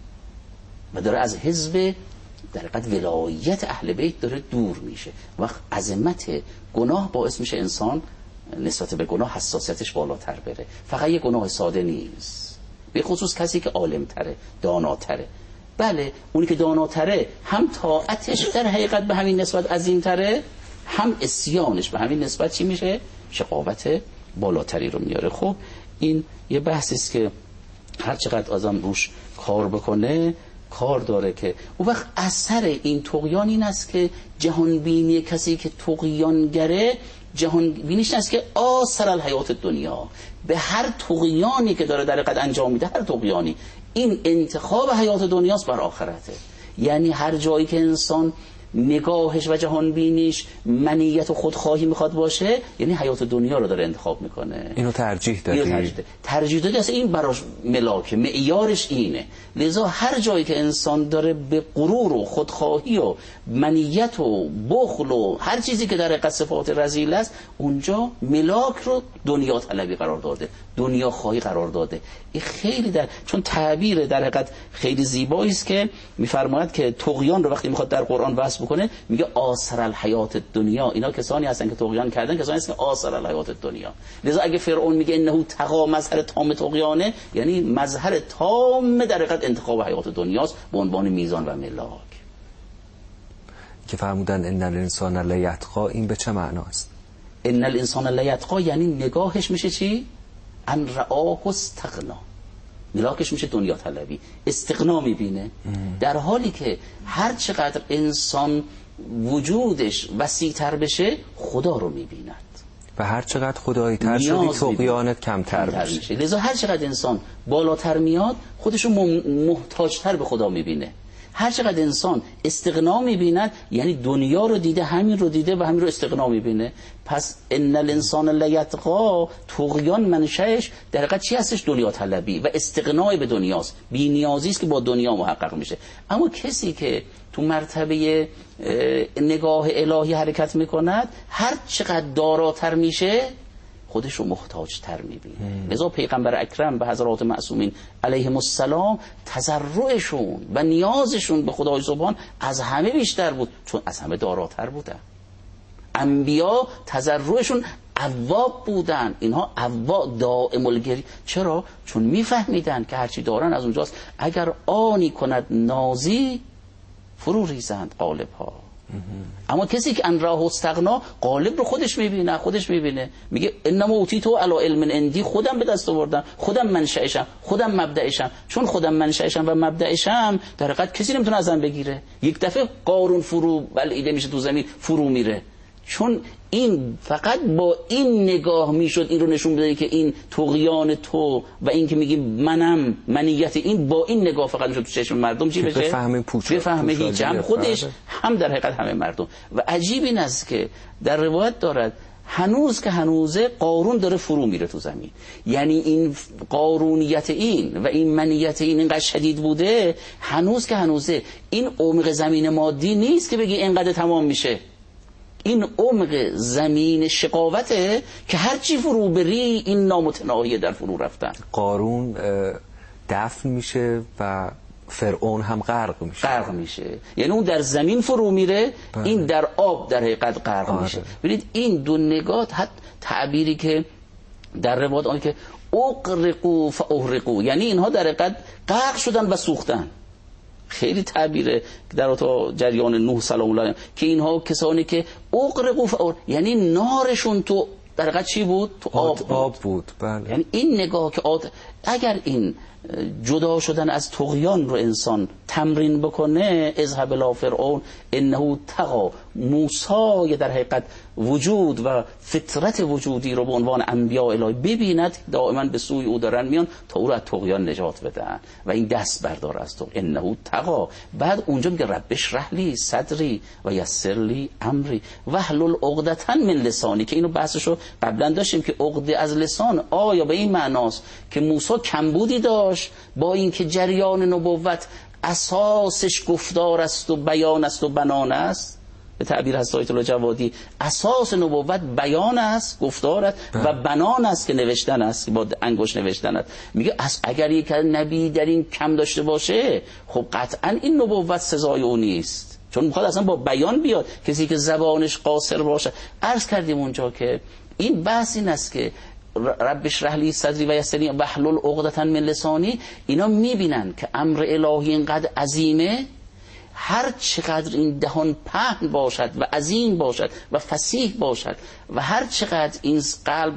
Speaker 3: و داره از حزب در حقیقت ولایت اهل بیت داره دور میشه. وقت عظمت گناه باعث میشه انسان نسبت به گناه حساسیتش بالاتر بره. فقط یه گناه ساده نیست، به خصوص کسی که عالم تره، داناتره. بله اونی که داناتره هم طاعتش در حقیقت به همین نسبت عظیم‌تره، هم عصیانش به همین نسبت چی میشه؟ شقاوت بالاتری رو میاره. خب این یه بحثی است که هر چقدر آدم روش کار بکنه کار داره. که اون وقت اثر این طغیان این است که جهان بینی کسی که طغیانگره، جهان بینیش است که آثر الحیات دنیا، به هر طغیانی که داره در حقیقت انجام میده، هر طغیانی این انتخاب حیات دنیاست بر آخرته. یعنی هر جایی که انسان نگاهش و جهان بینیش منیت و خودخواهی میخواد باشه، یعنی حیات دنیا رو داره انتخاب میکنه.
Speaker 2: اینو ترجیح دادی.
Speaker 3: اینو ترجیح, ترجیح دادی اصلا این براش ملاکه، معیارش اینه. لذا هر جایی که انسان داره به غرور و خودخواهی و منیت و بخل و هر چیزی که در صفات رذیل است، اونجا ملاک رو دنیا طلبی قرار داده، دنیا خواهی قرار داده. این خیلی در چون تعبیر در حقیقت خیلی زیبایی است که میفرماید که طغیان رو وقتی میخواد در قرآن وصف بکنه میگه آثر الحیات دنیا. اینا کسانی هستن که طغیان کردن، کسانی هستن که آثر الحیات دنیا. لذا اگه فرعون میگه انه تقا، مظهر تام طغیانه، یعنی مظهر تام در حقیقت انتخاب حیات دنیاست به عنوان میزان و ملاک.
Speaker 2: که فرمودن ان الانسان لیطغی، این به چه معناست؟
Speaker 3: ان الانسان لیطغی یعنی نگاهش میشه چی؟ ان رآه استغنا، ملاکش میشه دنیا طلبی، استغنا میبینه. در حالی که هر چقدر انسان وجودش وسیع‌تر بشه خدا رو میبیند
Speaker 2: و هر چقدر خدایی تر شدی طغیانت کمتر میشه.
Speaker 3: لذا هر چقدر انسان بالاتر میاد خودش رو محتاجتر به خدا میبینه. هر چقدر انسان استغنا میبیند یعنی دنیا رو دیده، همین رو دیده و همین رو استغنا میبینه. پس ان الانسان لیطغی، طغیان منشأش در حقیقت چی هستش؟ دنیا طلبی و استغنای به دنیاست، بی نیازی است که با دنیا محقق میشه. اما کسی که تو مرتبه نگاه الهی حرکت میکند، هر چقدر داراتر میشه خودش رو محتاج تر میبینه. لذا پیغمبر اکرم به حضرات معصومین علیهم السلام تضرعشون و نیازشون به خدای سبحان از همه بیشتر بود، چون از همه داراتر بودن. انبیا تضرعشون اواب بودن، اینها اواب دائم الگری. چرا؟ چون میفهمیدن که هرچی دارن از اونجاست. اگر آنی کند نازی فرو ریزند قالب ها. اما کسی که ان راه استغنا قالب رو خودش میبینه، خودش میبینه میگه انما اوتیتو علی علم عندی، خودم به دست آوردم، خودم منشأشم، خودم مبدأشم. چون خودم منشأشم و مبدأشم در حقیقت کسی نمیتونه ازم بگیره. یک دفعه قارون فرو بلعیده میشه تو زمین، فرو میره. چون این فقط با این نگاه میشد این رو نشون بده که این طغیان تو و این که میگی منم منیت، این با این نگاه فقط میشد تو چشم مردم چی بشه؟
Speaker 2: بفهمه پوچ
Speaker 3: بفهمه هیچ، هم خودش هم در حقیقت همه مردم. و عجیب این است که در روایت دارد هنوز که هنوزه قارون داره فرو میره تو زمین. یعنی این قارونیت این و این منیت این اینقدر شدید بوده، هنوز که هنوزه این عمق زمین مادی نیست که بگی اینقدر تمام میشه. این عمق زمین شقاوته که هرچی فرو بری این نامتناهی در فرو رفتن.
Speaker 2: قارون دفن میشه و فرعون هم غرق میشه.
Speaker 3: غرق میشه یعنی اون در زمین فرو میره، بله. این در آب در حقیقت غرق آره. میشه. ببینید این دو نگاه، حتی تعبیری که در روایت آن که اغرقوا فاغرقوا، یعنی اینها در حقیقت غرق شدن و سوختن. خیلی تعبیره که در تو جریان نوح سلام الله علیه که اینها کسانی که اغرقوا فاغرقوا یعنی نارشون تو در حقیقت چی بود؟ تو آب بود,
Speaker 2: آب بود. بله.
Speaker 3: یعنی این نگاه که آد... اگر این جدا شدن از طغیان رو انسان تمرین بکنه، اذهب الی فرعون انه طغی، موسی در حقیقت وجود و فطرت وجودی رو به عنوان انبیاء الهی ببیند، دائما به سوی او دارن میان تا او رو از طغیان نجات بدن و این دست بردار از تو انه طغی. بعد اونجا میگه رب اشرح لی صدری و یسر لی امری واحلل عقدة من لسانی، که اینو بحثشو قبلا داشتیم که عقده از لسان آیا به این معناست که موسی کمبودی داشت با اینکه جریان نبوت اساسش گفتار است و بیان است و بنان است؟ به تعبیر حضرت آیت الله جوادی اساس نبوت بیان است، گفتار است و بنان است که نوشتن است، که با انگشت نوشتن است. میگه اگر یک نبی در این کم داشته باشه خب قطعا این نبوت سزای او نیست، چون میخواد اصلا با بیان بیاد. کسی که زبانش قاصر باشه، عرض کردیم اونجا که این بحث این است که رب اشرح لی صدری و یسر لی واحلل عقدة من لسانی، اینا میبینن که امر الهی اینقدر عظیمه، هر چقدر این دهان پهن باشد و عظیم باشد و فصیح باشد و هر چقدر این قلب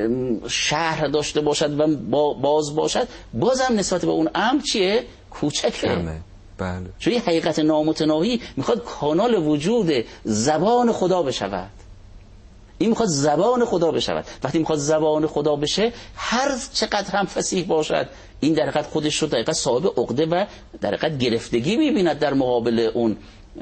Speaker 3: شرح داشته باشد و باز باشد، بازم نسبت به اون امر چیه؟ کوچکه.
Speaker 2: بله.
Speaker 3: چون این حقیقت نامتناهی میخواد کانال وجود زبان خدا بشود. این میخواد زبان خدا بشود. وقتی میخواد زبان خدا بشه، هر چقدر هم فصیح باشد، این در حقیقت خودش رو در حقیقت صاحب عقده و در حقیقت گرفتگی میبیند در مقابل اون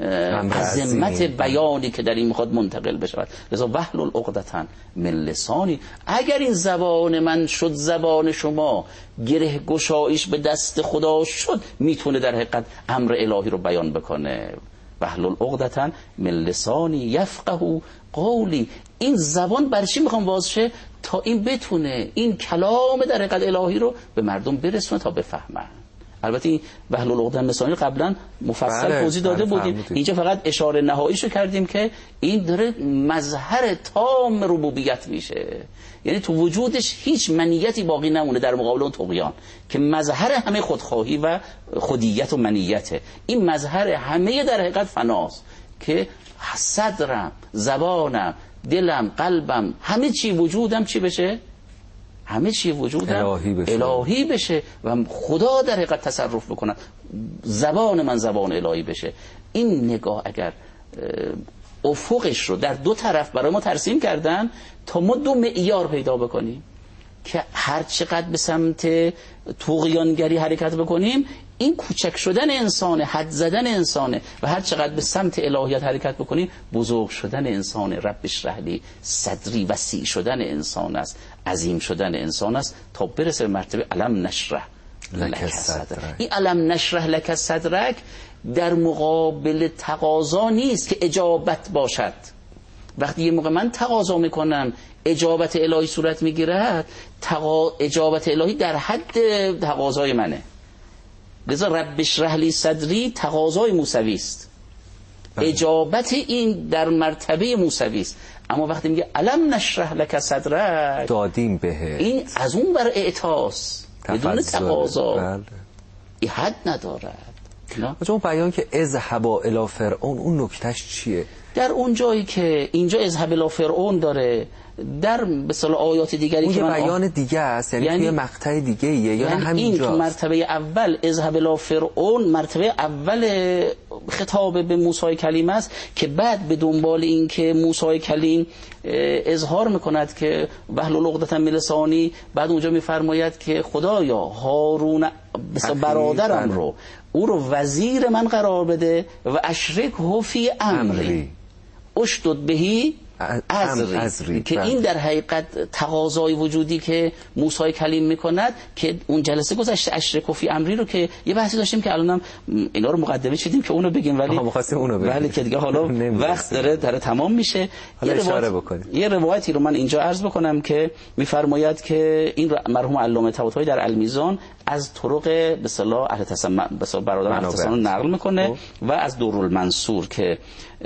Speaker 3: عظمت بیانی که در این میخواد منتقل بشود. لذا واحلل عقدة من لسانی، اگر این زبان من شد زبان شما، گره گشایش به دست خدا شد، میتونه در حقیقت امر الهی رو بیان بکنه. واحلل عقدة من لسانی یفقهوا قولی. این زبان برای چی میخوام باز شه؟ تا این بتونه این کلام در حقیقت الهی رو به مردم برسونه تا بفهمن. البته این واحلل عقدة من لسانی قبلا مفصل توضیح داده بودیم، اینجا فقط اشاره نهاییشو کردیم که این داره مظهر تام ربوبیت میشه. یعنی تو وجودش هیچ منیتی باقی نمونه در مقابل اون طغیان که مظهر همه خودخواهی و خودیت و منیته. این مظهر همه در حقیقت فناست که صدرم، زبانم، دلم، قلبم، همه چی وجودم چی بشه؟ همه چی وجودم
Speaker 2: الهی بشه.
Speaker 3: الهی بشه و خدا در حقیقت تصرف بکنه، زبان من زبان الهی بشه. این نگاه اگر افقش رو در دو طرف برای ما ترسیم کردن تا ما دو معیار پیدا بکنیم که هر چقدر به سمت طغیانگری حرکت بکنیم، این کوچک شدن انسانه، حد زدن انسانه، و هر چقدر به سمت الهیات حرکت بکنیم، بزرگ شدن انسانه. رب اشرح لی صدری، وسیع شدن انسان است، عظیم شدن انسان است تا برسه به مرتبه الم نشرح لک صدرک. این الم نشرح لک صدرک در مقابل تقاضا نیست که اجابت باشد. وقتی یه موقع من تقاضا میکنم اجابت الهی صورت میگیرد، تقا... اجابت الهی در حد تقاضای منه. لذا رب اشرح لی صدری تقاضای موسوی است، اجابت این در مرتبه موسوی است. اما وقتی میگه الم نشرح لک صدرک
Speaker 2: دادیم به، این
Speaker 3: از اون بر اعطاس بدون تقاضا، بله. این حد ندارد.
Speaker 2: اون بیان که اذهبا الی فرعون، اون نکتهش چیه؟
Speaker 3: در اون جایی که اینجا اذهب الی فرعون داره، در به اصطلاح آیات دیگری که
Speaker 2: من بیان آه... دیگه است، یعنی, یعنی توی مقطع دیگه ایه، یا
Speaker 3: یعنی
Speaker 2: همینجاست؟
Speaker 3: این مرتبه اول اذهب الی فرعون مرتبه اول خطاب به موسی کلیم است که بعد به دنبال این که موسی کلیم اظهار میکند که واحلل عقدة من لسانی، بعد اونجا میفرماید که خدایا هارون برادرم رو او رو وزیر من قرار بده و اشرکه فی امری اشدد بهی ازری, ازری. که این در حقیقت تقاضای وجودی که موسی کلیم میکند که اون جلسه گذشته اشرک فی امری رو که یه بحثی داشتیم که الانم اینا رو مقدمه چیدیم که اونو بگیم، ولی
Speaker 2: اونو بگیم
Speaker 3: ولی که دیگه حالا وقت داره داره تمام میشه.
Speaker 2: حالا
Speaker 3: یه
Speaker 2: اشاره
Speaker 3: روایت...
Speaker 2: بکنیم
Speaker 3: یه روایتی رو من اینجا عرض بکنم که میفرماید که این مرحوم علامه طباطبایی در المیزان از طرق به اصطلاح اهل تسنن به اصطلاح برادر اهل تسنن نقل میکنه و از دورالمنصور که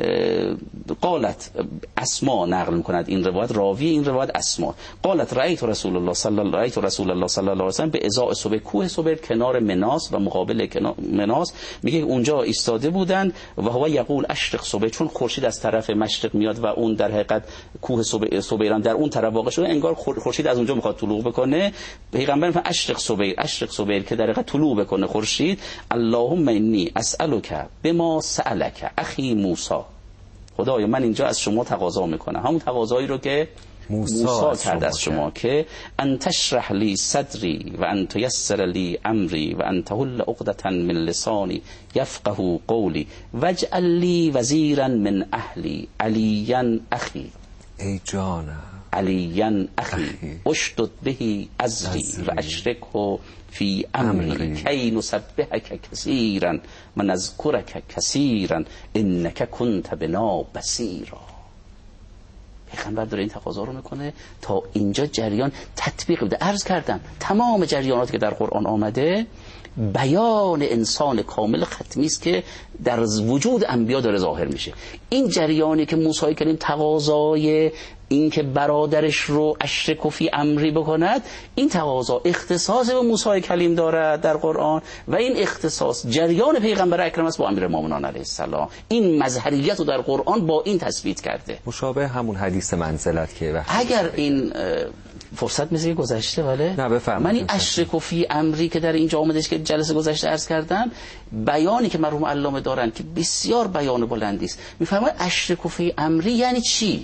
Speaker 3: قالت اسما نقل میکند این روایت، راوی این روایت اسما قالت رأیت رسول الله صلی الله رأیت رسول الله صلی الله علیه و سلم به ازاء صبح کوه صبح کنار مناس و مقابل مناس، میگه اونجا ایستاده بودند و هو یقول اشرق صبح، چون خورشید از طرف مشرق میاد و اون در حقیقت کوه صبح صبحیران در اون طرف واقع شده، انگار خورشید از اونجا میخواد طلوع بکنه. پیغمبر میگه اشرق صبح اشرق صبح که در حقیقت طلوع بکنه خورشید. اللهم انی اسالک بما سالک اخی موسی، خدایا من اینجا از شما تقاضا میکنم همون تقاضایی رو که موسی کرد از شما که ان تشرح لی صدری و ان تیسر لی امری و ان تحل عقدة من لسانی یفقهوا قولی واجعل لی وزیرا من اهلی علیا اخی،
Speaker 2: ای جانم
Speaker 3: علیا اخی اشدد بهی ازری و اشرکه فی امری کی نسبحک کثیرا و نذکرک کثیرا انک کنت بنا بصیرا. پیغمبر داره این تقاضا رو میکنه تا اینجا جریان تطبیق بده. عرض کردم تمام جریاناتی که در قرآن آمده بیان انسان کامل ختمی است که در وجود انبیا داره ظاهر میشه. این جریانی که موسی کلیم تقاضای این که برادرش رو اشرک فی امری بکند، این تقاضا اختصاص به موسی کلیم دارد در قرآن و این اختصاص جریان پیغمبر اکرم است با امیرالمومنین علیه السلام. این مظهریت رو در قرآن با این تثبیت کرده،
Speaker 2: مشابه همون حدیث منزلت که
Speaker 3: اگر این فرصت مثل گذشته ولی
Speaker 2: نه بفرمایید.
Speaker 3: من این اشرک فی امری که در اینجا آمدش که جلسه گذشته عرض کردم، بیانی که مرحوم علامه دارن که بسیار بیان بلندی است، میفرماید اشرک فی امری یعنی چی؟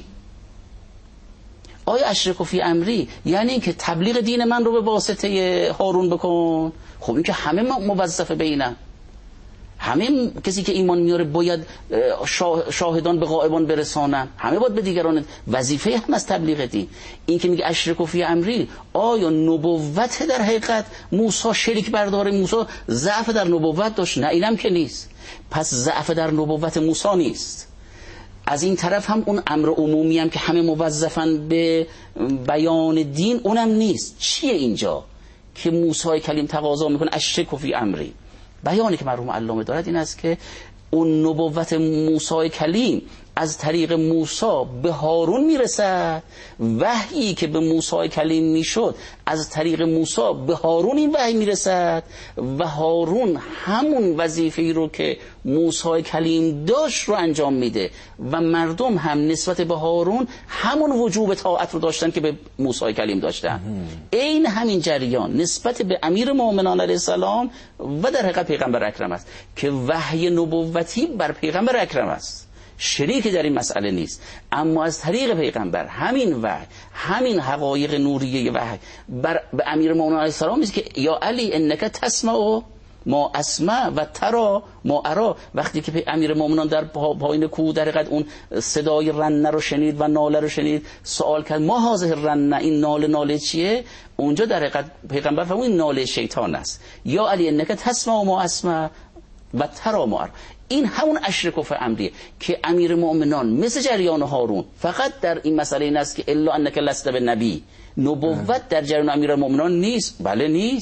Speaker 3: آیا اشرک فی امری یعنی این که تبلیغ دین من رو به واسطه هارون بکن؟ خب این که همه موظفه به اینن، همه کسی که ایمان میاره باید شاهدان به غائبان برسانن، همه باید به دیگران وظیفه هم از تبلیغ دین. این که میگه اشرک فی امری، آیا نبوت در حقیقت موسی شریک برداره؟ موسی ضعف در نبوت داشت؟ نه اینم که نیست. پس ضعف در نبوت موسی نیست. از این طرف هم اون امر عمومی هم که همه موظفن به بیان دین اونم نیست. چیه اینجا که موسی کلیم تقاضا میکنه اشرک فی امری؟ بیانی که مرحوم علامه دارد این است که اون نبوت موسی کلیم از طریق موسی به هارون میرسد، وحیی که به موسی کلیم میشد از طریق موسی به هارون این وحی میرسد و هارون همون وظیفه‌ای رو که موسی کلیم داشت رو انجام میده و مردم هم نسبت به هارون همون وجوب طاعت رو داشتن که به موسی کلیم داشتن. این همین جریان نسبت به امیر مومنان علیه السلام و در حقیقت پیغمبر اکرم است که وحی نبوتی بر پیغمبر اکرم است، شریک در این مسئله نیست، اما از طریق پیغمبر همین وحی، همین حقایق نوریه وحی بر به امیر مومنین علیه السلام است که یا علی انک تسمع ما اسمع و ترا ما ارا. وقتی که امیر مومنان در پایین کوه در حقیقت اون صدای رنه رو شنید و ناله رو شنید، سوال کرد ما هذه رنه، این ناله ناله چیه؟ اونجا در حقیقت پیغمبر فرمود این ناله شیطان است. یا علی انک تسمع ما اسمع و ترا ما ارا. این همون اشرک فی امریه که امیر مؤمنان مثل جریان هارون فقط در این مسئله این است که الا انک لست بالنبی، نبوت در جریان امیر مؤمنان نیست. بله نیست،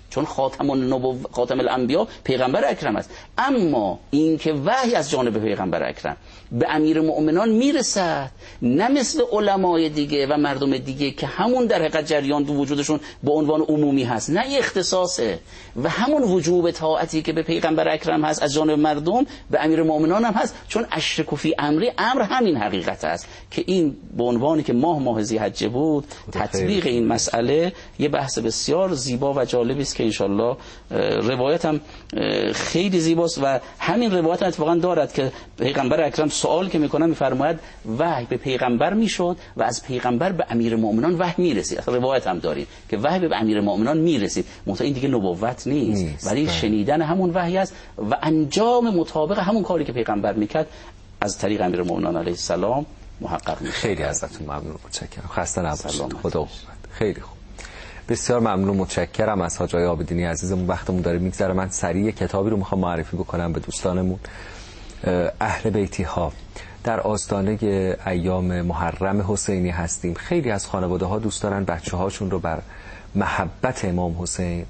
Speaker 3: چون خاتم النبو خاتم الانبیا پیغمبر اکرم است. اما این که وحی از جانب پیغمبر اکرم به امیر مؤمنان میرسد، نه مثل علمای دیگه و مردم دیگه که همون در حقیقت جریان دو وجودشون به عنوان عمومی هست، نه یه اختصاصه، و همون وجوب طاعتی که به پیغمبر اکرم هست از جانب مردم به امیر مؤمنان هم هست. چون اشرک فی امری، امر همین حقیقت است که این به عنوانی که ماه ماه ذی‌حجه بود، تطبیق این مسئله یه بحث بسیار زیبا و جالبی است که انشالله روایت هم خیلی زیباست و همین روایت هم اتفاقا دارد که پیغمبر اکرم سوال که میکنن میفرماید وحی به پیغمبر میشد و از پیغمبر به امیر مؤمنان وحی میرسید. اصلا روایت هم داریم که وحی به امیر مؤمنان میرسید، منتها این دیگه نبوت نیست, نیست. ولی شنیدن همون وحی است و انجام مطابق همون کاری که پیغمبر میکرد از طریق امیر مؤمنان علیه السلام محقق میشه.
Speaker 2: خیلی ازتون ممنون، متشکرم. خسته نباشید. خدا قوت. خیلی خوب. بسیار ممنون، متشکرم از حاج آقای عابدینی عزیزمون. وقتمون داره میگذره، من سریع کتابی رو میخوام معرفی بکنم به دوستانمون. اهل بیتی ها در آستانه ایام محرم حسینی هستیم. خیلی از خانواده ها دوست دارن بچه هاشون رو بر محبت امام حسین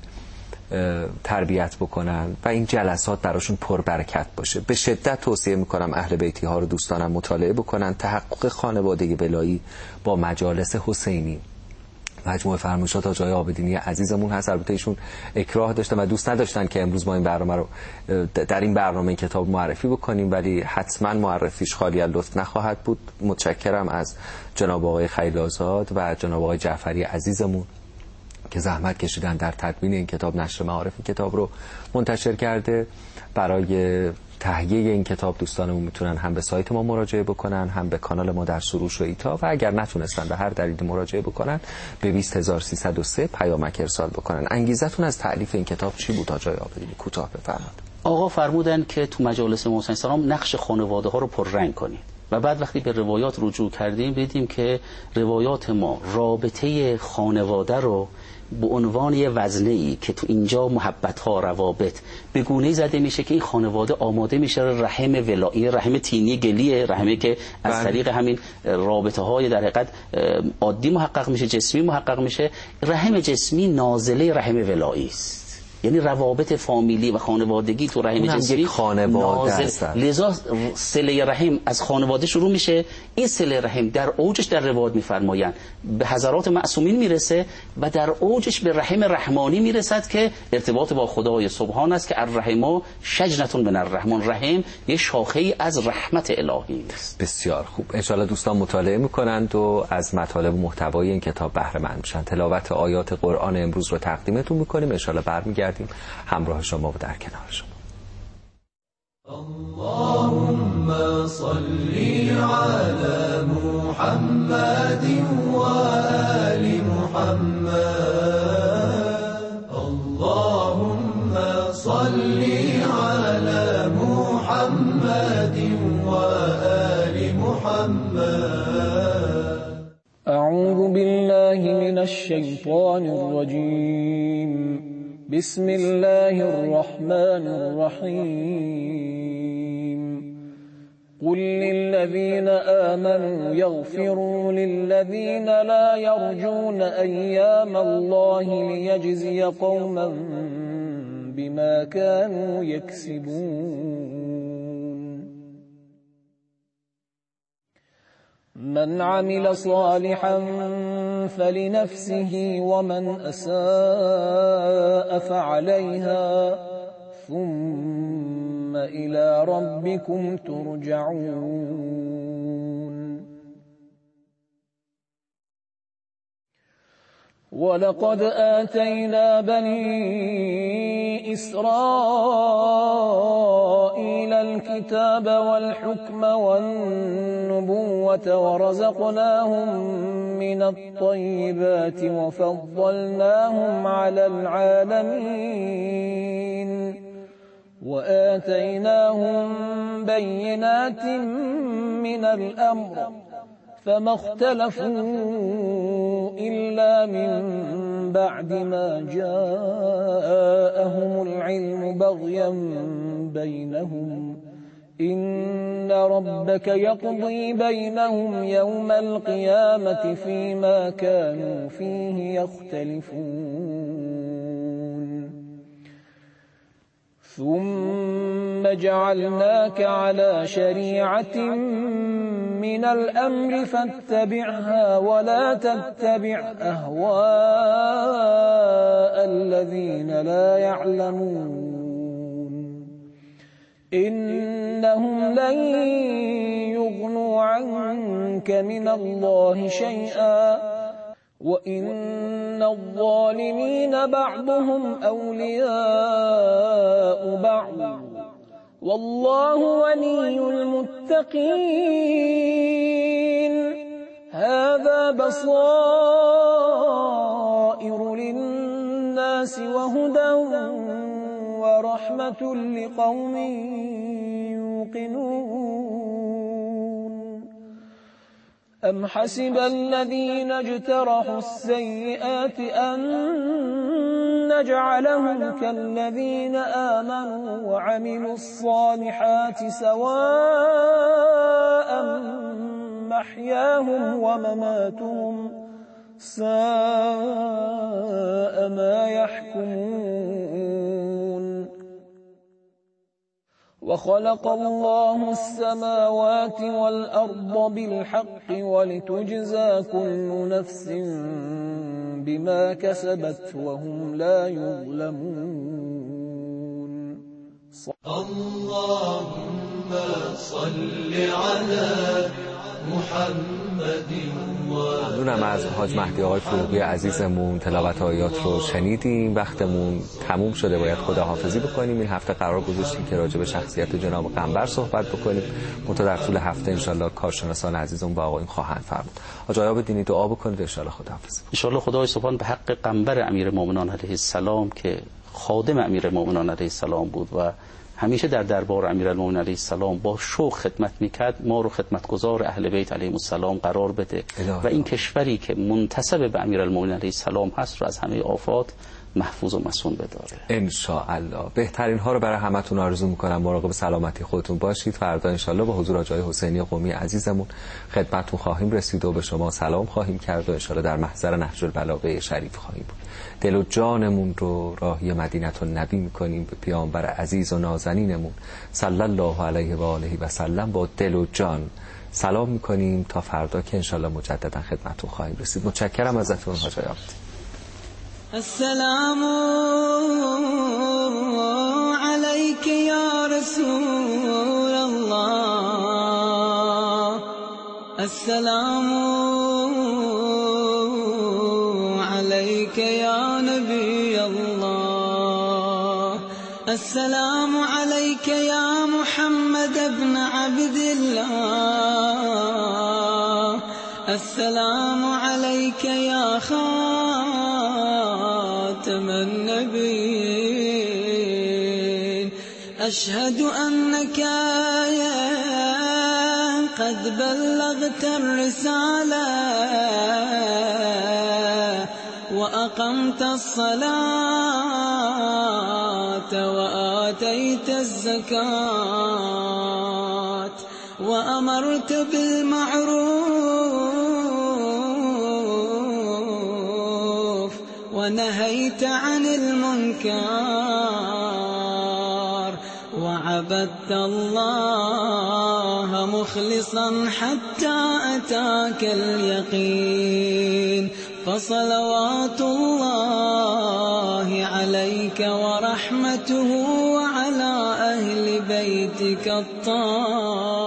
Speaker 2: تربیت بکنن و این جلسات براشون پربرکت باشه. به شدت توصیه میکنم اهل بیتی ها رو دوستانم مطالعه بکنن. تحقق خانواده ولایی با مجالس حسینی، مجموعه فرمایشات حاج آقای عابدینی عزیزمون هست. البته ایشون اکراه داشتن و دوست نداشتن که امروز ما این برنامه رو در این برنامه این کتاب معرفی بکنیم، ولی حتما معرفیش خالی از لطف نخواهد بود. متشکرم از جناب آقای خلیل‌آزاد و جناب آقای جعفری عزیزمون که زحمت کشیدن در تدوین این کتاب. نشر معارف این کتاب رو منتشر کرده. برای تهیه این کتاب دوستانمون میتونن هم به سایت ما مراجعه بکنن، هم به کانال ما در سروش و ایتا، و اگر نتونستن به هر دلیلی مراجعه بکنن به بیست هزار و سیصد و سه پیامک ارسال بکنن. انگیزتون از تألیف این کتاب چی بود حاج آقای عابدینی؟ کوتاه بفرمایید.
Speaker 3: آقا فرمودن که تو مجالس امام حسین السلام نقش خانواده ها رو پررنگ کنید و بعد وقتی به روایات رجوع کردیم دیدیم که روایات ما رابطه خانواده رو به عنوان یه وزنه‌ای که تو اینجا محبت ها، روابط به گونه‌ای زده میشه که این خانواده آماده میشه رحم ولایی، رحم تینی گلیه، رحمی که از طریق همین رابطه های در حقیقت عادی محقق میشه، جسمی محقق میشه. رحم جسمی نازله رحم ولایی است، یعنی روابط فامیلی و خانوادگی تو رحم جسمی
Speaker 2: خانواده است.
Speaker 3: لذا صله رحم از خانواده شروع میشه. این صله رحم در اوجش در روایت میفرمایند به حضرات معصومین میرسه و در اوجش به رحم رحمانی میرسد که ارتباط با خدای سبحان است که الرحم شجنة من الرحمن، رحم یه شاخه از رحمت الهی است.
Speaker 2: بسیار خوب. ان شاء الله دوستان مطالعه میکنند و از مطالب و محتوای این کتاب بهره مند میشن. تلاوت آیات قرآن امروز رو تقدیمتون میکنیم. ان شاء الله برمیگردیم همراه شما و در کنار شما.
Speaker 4: اللهم صل على محمد و آل محمد. اللهم صل على محمد و آل محمد.
Speaker 5: اعوذ بالله من الشیطان الرجیم. بسم الله الرحمن الرحيم. قل للذين آمنوا يغفروا للذين لا يرجون أيام الله ليجزي قوما بما كانوا يكسبون. من عمل صالحا فلنفسه ومن أساء فعليها ثم إلى ربكم ترجعون. ولقد آتينا بني إسرائيل الكتاب والحكم والنبوة ورزقناهم من الطيبات وفضلناهم على العالمين وآتيناهم بينات من الأمر فما اختلفوا إلا من بعد ما جاءهم العلم بغيا بينهم إن ربك يقضي بينهم يوم القيامة فيما كانوا فيه يختلفون. ثم جعلناك على شريعة من الأمر فاتبعها ولا تتبع أهواء الذين لا يعلمون إنهم لن يغنوا عنك من الله شيئا وإن الظالمين بعضهم أولياء بعض والله ولي المتقين هذا بصائر للناس وهدى ورحمة لقوم يوقنون أم حسب الذين اجترحوا السيئات أن نجعلهم كالذين آمنوا وعملوا الصالحات سواء محياهم ومماتهم ساء ما يحكمون وخلق الله السماوات والأرض بالحق ولتجزى كل نفس بما كسبت وهم لا يظلمون
Speaker 4: اللهم صل على محمد.
Speaker 2: ممنونم از حاج مهدی آقای فروغی عزیزمون. تلاوت آیات رو شنیدیم. وقتمون تموم شده، باید خداحافظی بکنیم. این هفته قرار گذاشتیم که راجع به شخصیت جناب قنبر صحبت بکنیم. منتها در طول هفته انشالله کارشناسان عزیزمون با آقایون خواهند فرمود. حاج آقا بدینید دعا بکنید انشالله خداحافظی.
Speaker 3: انشالله خدای سبحان به حق قنبر امیرالمومنین علیه السلام که خادم امیرالمومنین علیه السلام بود و همیشه در دربار امیرالمومنین علیه السلام با شوق خدمت میکرد، ما رو خدمتگزار اهل بیت علیهم السلام قرار بده و این کشوری که منتسب به امیرالمومنین علیه السلام هست رو از همه آفات محفوظ و مصون بداره
Speaker 2: ان شاء الله. بهترین ها رو برای همتون آرزو میکنم. مراقب سلامتی خودتون باشید. فردا ان شاء الله با حضور آقای حسینی قمی عزیزمون خدمتتون خواهیم رسید و به شما سلام خواهیم کرد و ان شاء الله در محضر نهج البلاغه شریف خواهیم بود. دل و جانمون رو راهی مدینه النبی میکنیم به پیامبر عزیز و نازنینمون صلی الله علیه و آله و سلم با دل و جان سلام میکنیم تا فردا که ان شاء الله مجددا خدمتتون خواهیم رسید. متشکرم ازتون حاج آقا.
Speaker 6: السلام عليك يا رسول الله السلام عليك يا نبي الله السلام عليك يا محمد بن عبد الله السلام عليك يا خاتم النبيين أشهد أنك قد بلغت الرسالة وأقمت الصلاة وآتيت الزكاة وأمرت بالمعروف ونهيت عن المنكر وعبدت الله مخلصا حتى أتاك اليقين فصلوات الله عليك ورحمته وعلى أهل بيتك الطاهرين